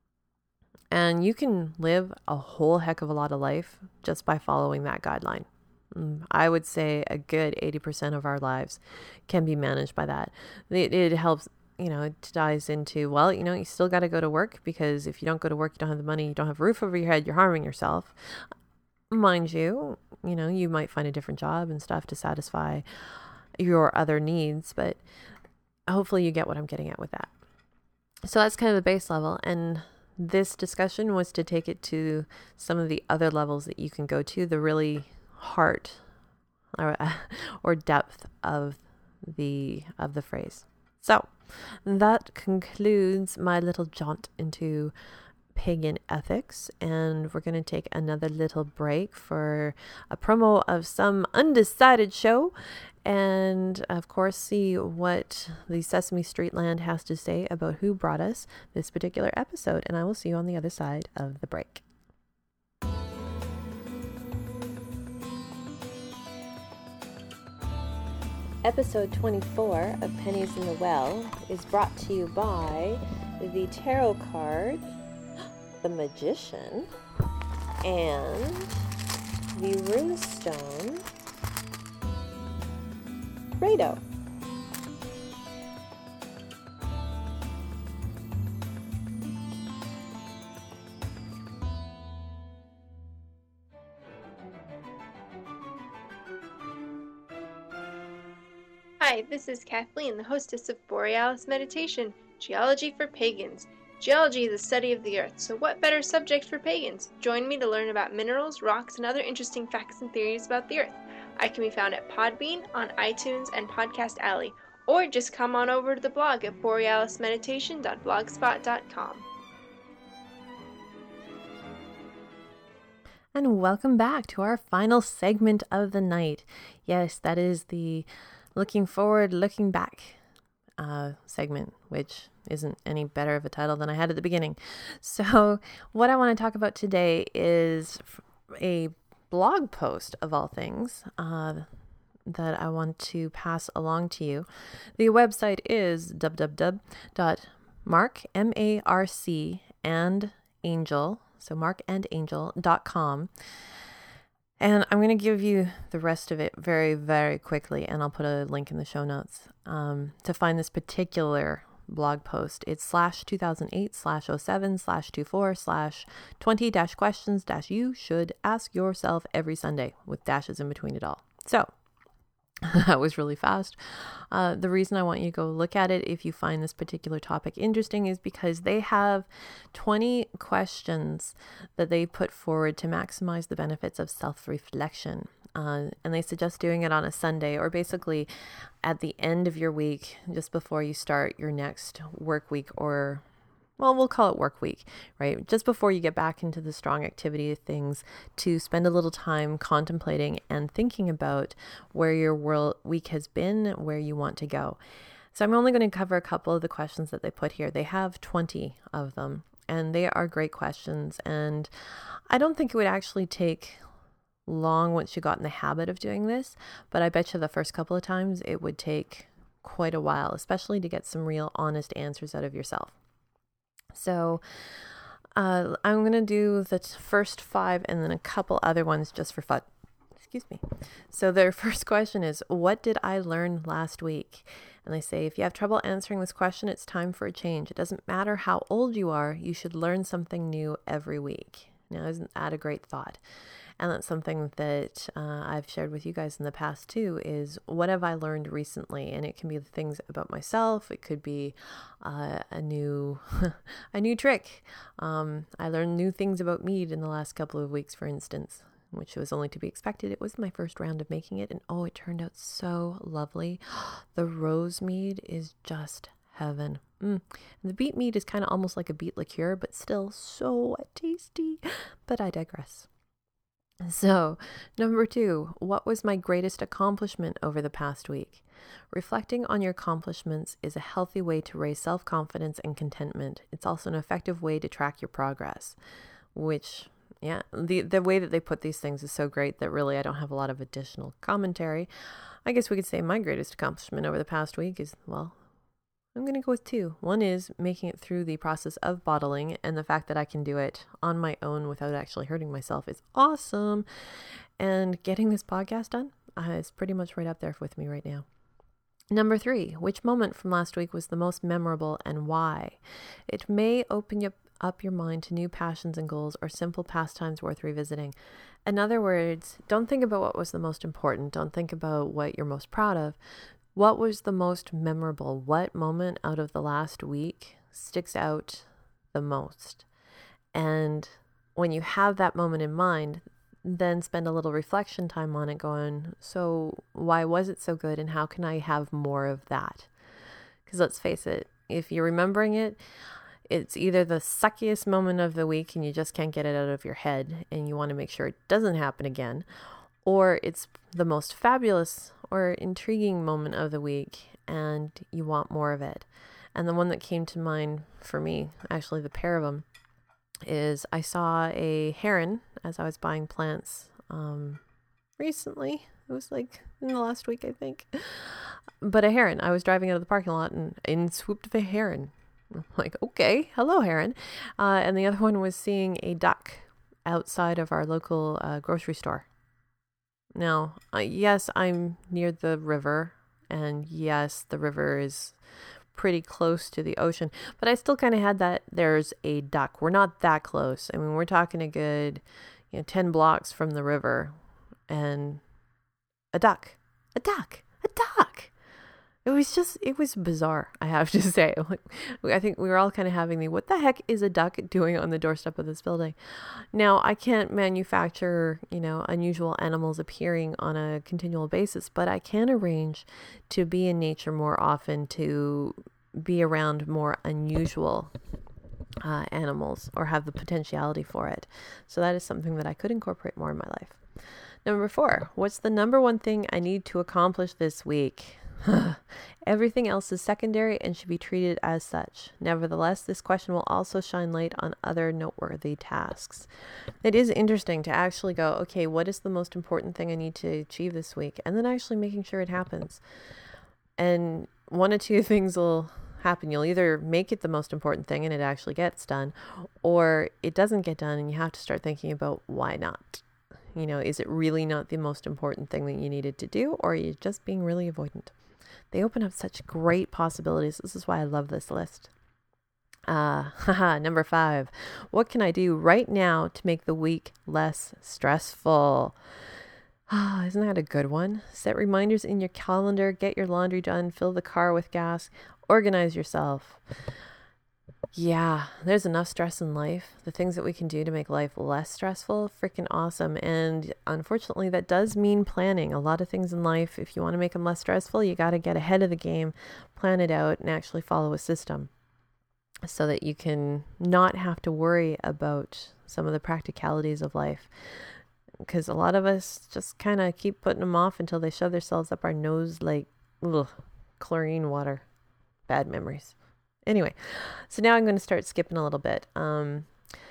And you can live a whole heck of a lot of life just by following that guideline. I would say a good eighty percent of our lives can be managed by that. It, it helps, you know, it ties into, well, you know, you still got to go to work, because if you don't go to work, you don't have the money, you don't have a roof over your head, you're harming yourself. Mind you, you know, you might find a different job and stuff to satisfy your other needs, but hopefully you get what I'm getting at with that. So that's kind of the base level. And this discussion was to take it to some of the other levels that you can go to, the really heart or, or depth of the of the phrase. So that concludes my little jaunt into pagan ethics, and we're going to take another little break for a promo of some undecided show, and of course see what the Sesame Street Land has to say about who brought us this particular episode. And I will see you on the other side of the break. Episode twenty-four of Pennies in the Well is brought to you by the tarot card, the Magician, and the runestone, Rado. Hi, this is Kathleen, the hostess of Borealis Meditation, Geology for Pagans. Geology is the study of the earth, so what better subject for pagans? Join me to learn about minerals, rocks, and other interesting facts and theories about the earth. I can be found at Podbean, on iTunes, and Podcast Alley, or just come on over to the blog at borealis meditation dot blogspot dot com. And welcome back to our final segment of the night. Yes, that is the looking forward, looking back uh, segment, which isn't any better of a title than I had at the beginning. So what I want to talk about today is a blog post of all things uh, that I want to pass along to you. The website is w w w dot mark, M A R C, and angel, so mark and angel dot com. And I'm going to give you the rest of it very, very quickly, and I'll put a link in the show notes um, to find this particular blog post. It's slash two thousand eight slash oh seven slash two four slash twenty dash questions dash you should ask yourself every Sunday, with dashes in between it all. So that was really fast. Uh, the reason I want you to go look at it if you find this particular topic interesting is because they have twenty questions that they put forward to maximize the benefits of self-reflection. Uh, and they suggest doing it on a Sunday, or basically at the end of your week, just before you start your next work week, or well, we'll call it work week, right? Just before you get back into the strong activity of things, to spend a little time contemplating and thinking about where your world week has been, where you want to go. So I'm only going to cover a couple of the questions that they put here. They have twenty of them, and they are great questions. And I don't think it would actually take long once you got in the habit of doing this, but I bet you the first couple of times it would take quite a while, especially to get some real honest answers out of yourself. So uh, I'm going to do the t- first five and then a couple other ones just for fun. Excuse me. So their first question is, what did I learn last week? And they say, if you have trouble answering this question, it's time for a change. It doesn't matter how old you are, you should learn something new every week. Now, isn't that a great thought? And that's something that uh, I've shared with you guys in the past too, is what have I learned recently? And it can be things about myself. It could be uh, a new a new trick. Um, I learned new things about mead in the last couple of weeks, for instance, which was only to be expected. It was my first round of making it, and oh, it turned out so lovely. The rose mead is just heaven. Mm. And the beet mead is kind of almost like a beet liqueur, but still so tasty. But I digress. So, number two, what was my greatest accomplishment over the past week? Reflecting on your accomplishments is a healthy way to raise self-confidence and contentment. It's also an effective way to track your progress, which, yeah, the, the way that they put these things is so great that really I don't have a lot of additional commentary. I guess we could say my greatest accomplishment over the past week is, well, I'm going to go with two. One is making it through the process of bottling, and the fact that I can do it on my own without actually hurting myself is awesome. And getting this podcast done uh, is pretty much right up there with me right now. Number three, which moment from last week was the most memorable and why? It may open you up your mind to new passions and goals, or simple pastimes worth revisiting. In other words, don't think about what was the most important. Don't think about what you're most proud of. What was the most memorable? What moment out of the last week sticks out the most? And when you have that moment in mind, then spend a little reflection time on it, going, so why was it so good, and how can I have more of that? Because let's face it, if you're remembering it, it's either the suckiest moment of the week and you just can't get it out of your head and you want to make sure it doesn't happen again, or it's the most fabulous or intriguing moment of the week and you want more of it. And the one that came to mind for me, actually the pair of them, is I saw a heron as I was buying plants um, recently. It was like in the last week, I think. But a heron. I was driving out of the parking lot and in swooped the heron. I'm like, okay, hello, heron. Uh, and the other one was seeing a duck outside of our local uh, grocery store. Now, uh, yes, I'm near the river, and yes, the river is pretty close to the ocean, but I still kind of had that there's a duck. We're not that close. I mean, we're talking a good, you know, ten blocks from the river, and a duck, a duck, a duck. It was just, it was bizarre, I have to say. Like, I think we were all kind of having the, what the heck is a duck doing on the doorstep of this building? Now, I can't manufacture, you know, unusual animals appearing on a continual basis, but I can arrange to be in nature more often, to be around more unusual uh, animals, or have the potentiality for it. So that is something that I could incorporate more in my life. Number four, what's the number one thing I need to accomplish this week? Everything else is secondary and should be treated as such. Nevertheless, this question will also shine light on other noteworthy tasks. It is interesting to actually go, okay, what is the most important thing I need to achieve this week? And then actually making sure it happens. And one or two things will happen. You'll either make it the most important thing and it actually gets done, or it doesn't get done and you have to start thinking about why not. You know, is it really not the most important thing that you needed to do, or are you just being really avoidant? They open up such great possibilities. This is why I love this list. Uh, haha, number five. What can I do right now to make the week less stressful? Ah, isn't that a good one? Set reminders in your calendar, get your laundry done, fill the car with gas, organize yourself. Yeah, there's enough stress in life. The things that we can do to make life less stressful, freaking awesome. And unfortunately, that does mean planning. A lot of things in life, if you want to make them less stressful, you got to get ahead of the game, plan it out, and actually follow a system so that you can not have to worry about some of the practicalities of life. Because a lot of us just kind of keep putting them off until they shove themselves up our nose like ugh, chlorine water. Bad memories. Anyway, so now I'm going to start skipping a little bit. Um,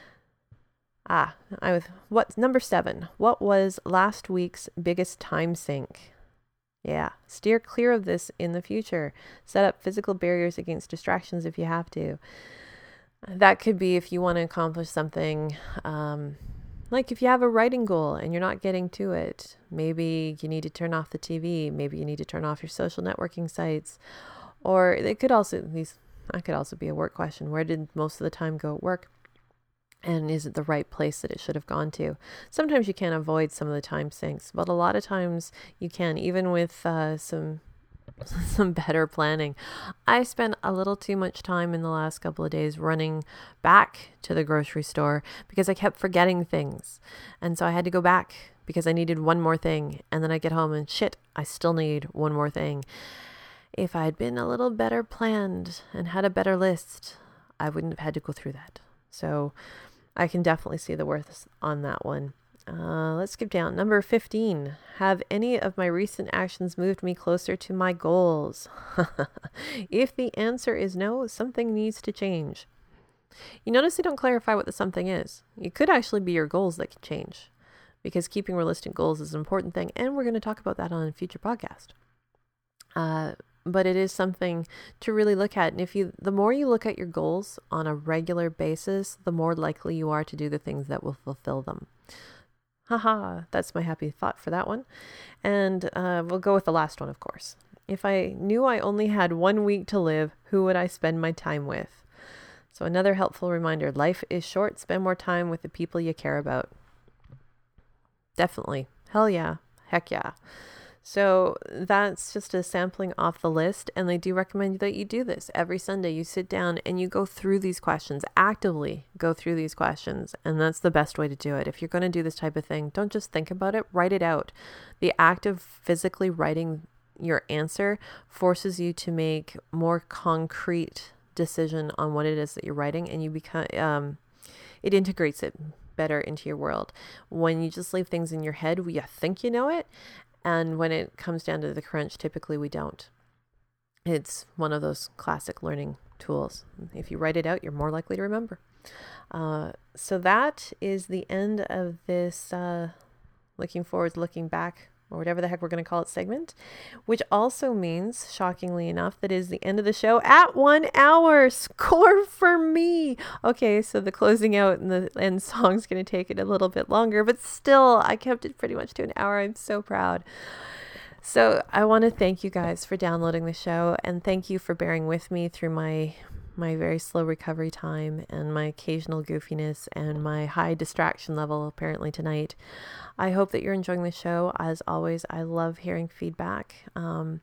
ah, I was what number seven. What was last week's biggest time sink? Yeah, steer clear of this in the future. Set up physical barriers against distractions if you have to. That could be if you want to accomplish something. Um, like if you have a writing goal and you're not getting to it, maybe you need to turn off the T V. Maybe you need to turn off your social networking sites, or it could also these. That could also be a work question. Where did most of the time go at work? And is it the right place that it should have gone to? Sometimes you can't avoid some of the time sinks, but a lot of times you can, even with uh, some some better planning. I spent a little too much time in the last couple of days running back to the grocery store because I kept forgetting things. And so I had to go back because I needed one more thing. And then I get home and shit, I still need one more thing. If I had been a little better planned and had a better list, I wouldn't have had to go through that. So I can definitely see the worth on that one. Uh, let's skip down. Number fifteen. Have any of my recent actions moved me closer to my goals? If the answer is no, something needs to change. You notice they don't clarify what the something is. It could actually be your goals that can change, because keeping realistic goals is an important thing. And we're going to talk about that on a future podcast. Uh, But it is something to really look at. And if you, the more you look at your goals on a regular basis, the more likely you are to do the things that will fulfill them. Haha, that's my happy thought for that one. And uh, we'll go with the last one, of course. If I knew I only had one week to live, who would I spend my time with? So another helpful reminder, life is short. Spend more time with the people you care about. Definitely. Hell yeah. Heck yeah. So that's just a sampling off the list, and they do recommend that you do this every Sunday. You sit down and you go through these questions, actively go through these questions, and that's the best way to do it. If you're going to do this type of thing, don't just think about it, write it out. The act of physically writing your answer forces you to make more concrete decision on what it is that you're writing, and you become um, it integrates it better into your world. When you just leave things in your head, you think you know it. And when it comes down to the crunch, typically we don't. It's one of those classic learning tools. If you write it out, you're more likely to remember. Uh, so that is the end of this uh, looking forward, looking back or whatever the heck we're going to call it, segment, which also means, shockingly enough, that is the end of the show at one hour. Score for me. Okay, so the closing out and the end song's going to take it a little bit longer, but still, I kept it pretty much to an hour. I'm so proud. So I want to thank you guys for downloading the show, and thank you for bearing with me through my my very slow recovery time and my occasional goofiness and my high distraction level apparently tonight. I hope that you're enjoying the show. As always, I love hearing feedback. Um,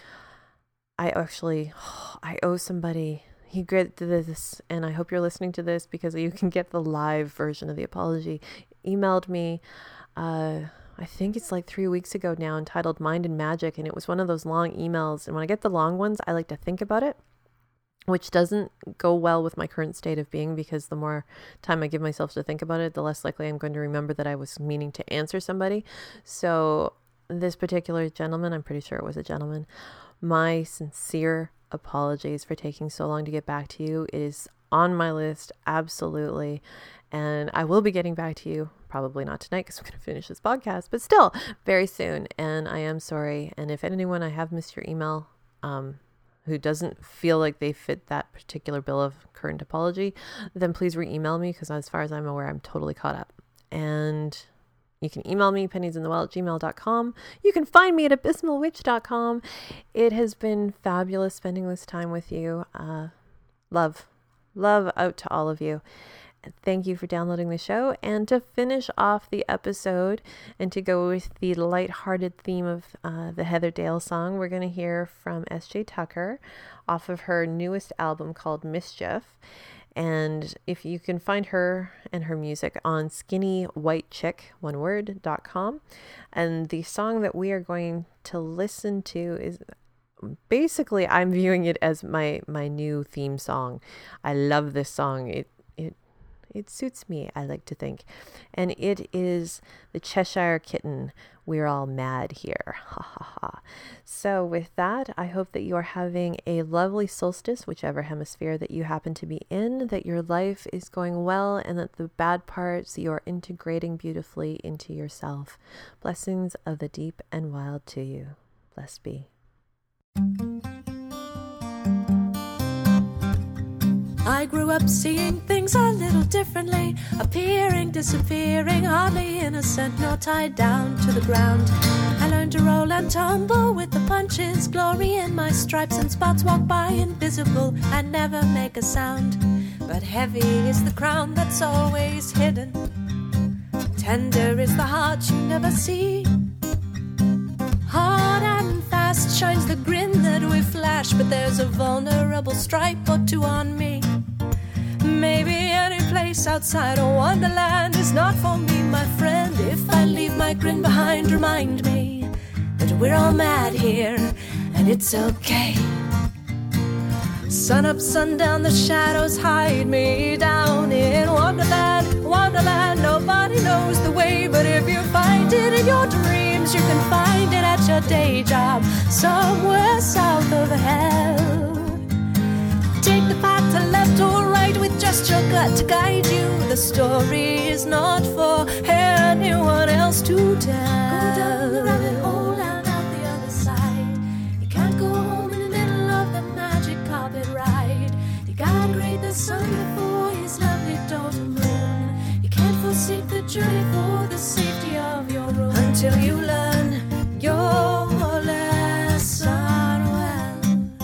I actually, I owe somebody, he did this, and I hope you're listening to this because you can get the live version of the apology. Emailed me, uh, I think it's like three weeks ago now, entitled Mind and Magic, and it was one of those long emails. And when I get the long ones, I like to think about it, which doesn't go well with my current state of being, because the more time I give myself to think about it, the less likely I'm going to remember that I was meaning to answer somebody. So this particular gentleman, I'm pretty sure it was a gentleman, my sincere apologies for taking so long to get back to you. It is on my list, absolutely. And I will be getting back to you, probably not tonight because we're going to finish this podcast, but still very soon. And I am sorry. And if anyone, I have missed your email, um, who doesn't feel like they fit that particular bill of current apology, then please re-email me, because as far as I'm aware, I'm totally caught up. And you can email me, penniesinthewell at gmail dot com. You can find me at abysmal witch dot com. It has been fabulous spending this time with you. Uh, love, love out to all of you. Thank you for downloading the show. And to finish off the episode and to go with the lighthearted theme of uh, the Heather Dale song, we're going to hear from S J Tucker off of her newest album called Mischief. And if you can find her and her music on skinny white chick, one word, dot com. And the song that we are going to listen to is basically, I'm viewing it as my, my new theme song. I love this song. It, it, It suits me, I like to think. And it is the Cheshire Kitten, We're All Mad Here. Ha ha ha. So with that, I hope that you are having a lovely solstice, whichever hemisphere that you happen to be in, that your life is going well, and that the bad parts you are integrating beautifully into yourself. Blessings of the deep and wild to you. Blessed be. I grew up seeing things a little differently, appearing, disappearing, hardly innocent, nor tied down to the ground. I learned to roll and tumble with the punches, glory in my stripes and spots, walk by invisible and never make a sound. But heavy is the crown that's always hidden, tender is the heart you never see. Hard and fast shines the grin that we flash, but there's a vulnerable stripe or two on me. Maybe any place outside of Wonderland is not for me, my friend. If I leave my grin behind, remind me that we're all mad here, and it's okay. Sun up, sundown, the shadows hide me down in Wonderland. Wonderland, nobody knows the way, but if you find it in your dreams, you can find it at your day job, somewhere south of hell. Take the path to left or right with just your gut to guide you. The story is not for anyone else to tell. Go down the rabbit hole and out the other side. You can't go home in the middle of the magic carpet ride. You gotta greet the sun before his lovely daughter moon. You can't forsake the journey for the safety of your room until you learn your lesson well.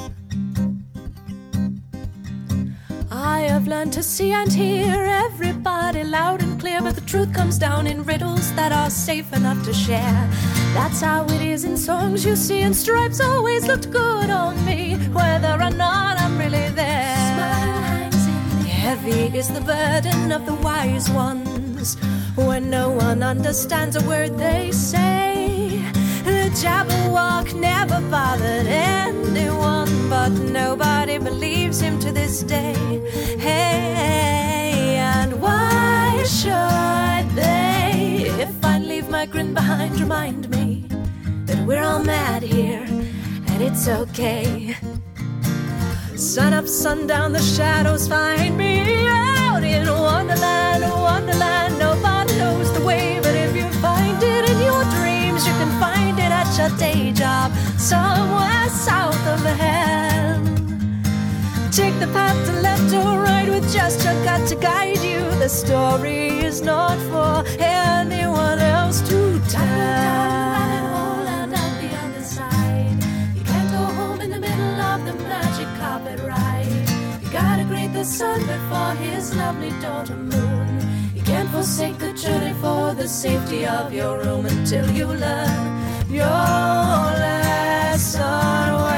I have learned to see and hear everybody loud and clear, but the truth comes down in riddles that are safe enough to share. That's how it is in songs you see, and stripes always looked good on me, whether or not I'm really there. Smile hangs in the heavy is the burden of the wise ones, when no one understands a word they say. The Jabberwock never bothered anyone, but nobody believes him to this day. Hey, and why should they? If I leave my grin behind, remind me that we're all mad here, and it's okay. Sun up, sundown, the shadows find me out in Wonderland, Wonderland. Nobody knows the way, but if you find it in your dreams, you can find the path to left or right with just your gut to guide you. The story is not for anyone else to tell. And on the other side, you can't go home in the middle of the magic carpet ride. You gotta greet the sun before his lovely daughter moon. You can't forsake the journey for the safety of your room until you learn your lesson well.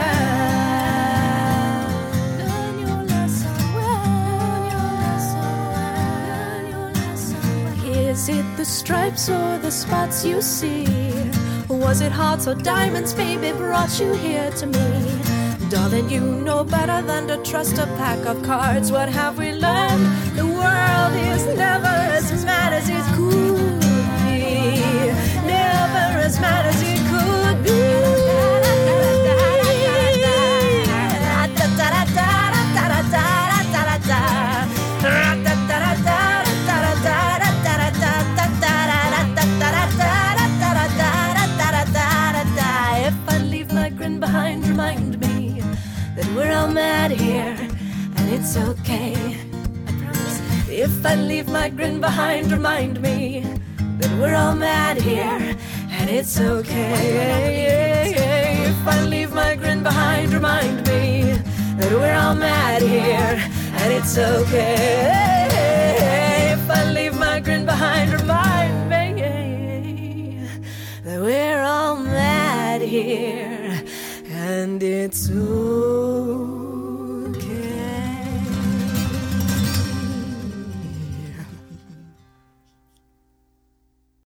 Learn your lesson well. Learn your lesson well. Is it the stripes or the spots you see? Was it hearts or diamonds, baby, brought you here to me? Darling, you know better than to trust a pack of cards. What have we learned? The world is never as mad as it could be. Never as mad as it could be. If I leave my grin behind, remind me that we're all mad here, and it's okay. I promise. If I leave my grin behind, remind me that we're all mad here, and it's okay. If I leave my grin behind, remind me that we're all mad here, and it's okay. If I leave my grin behind, remind me that we're all mad here, and it's okay.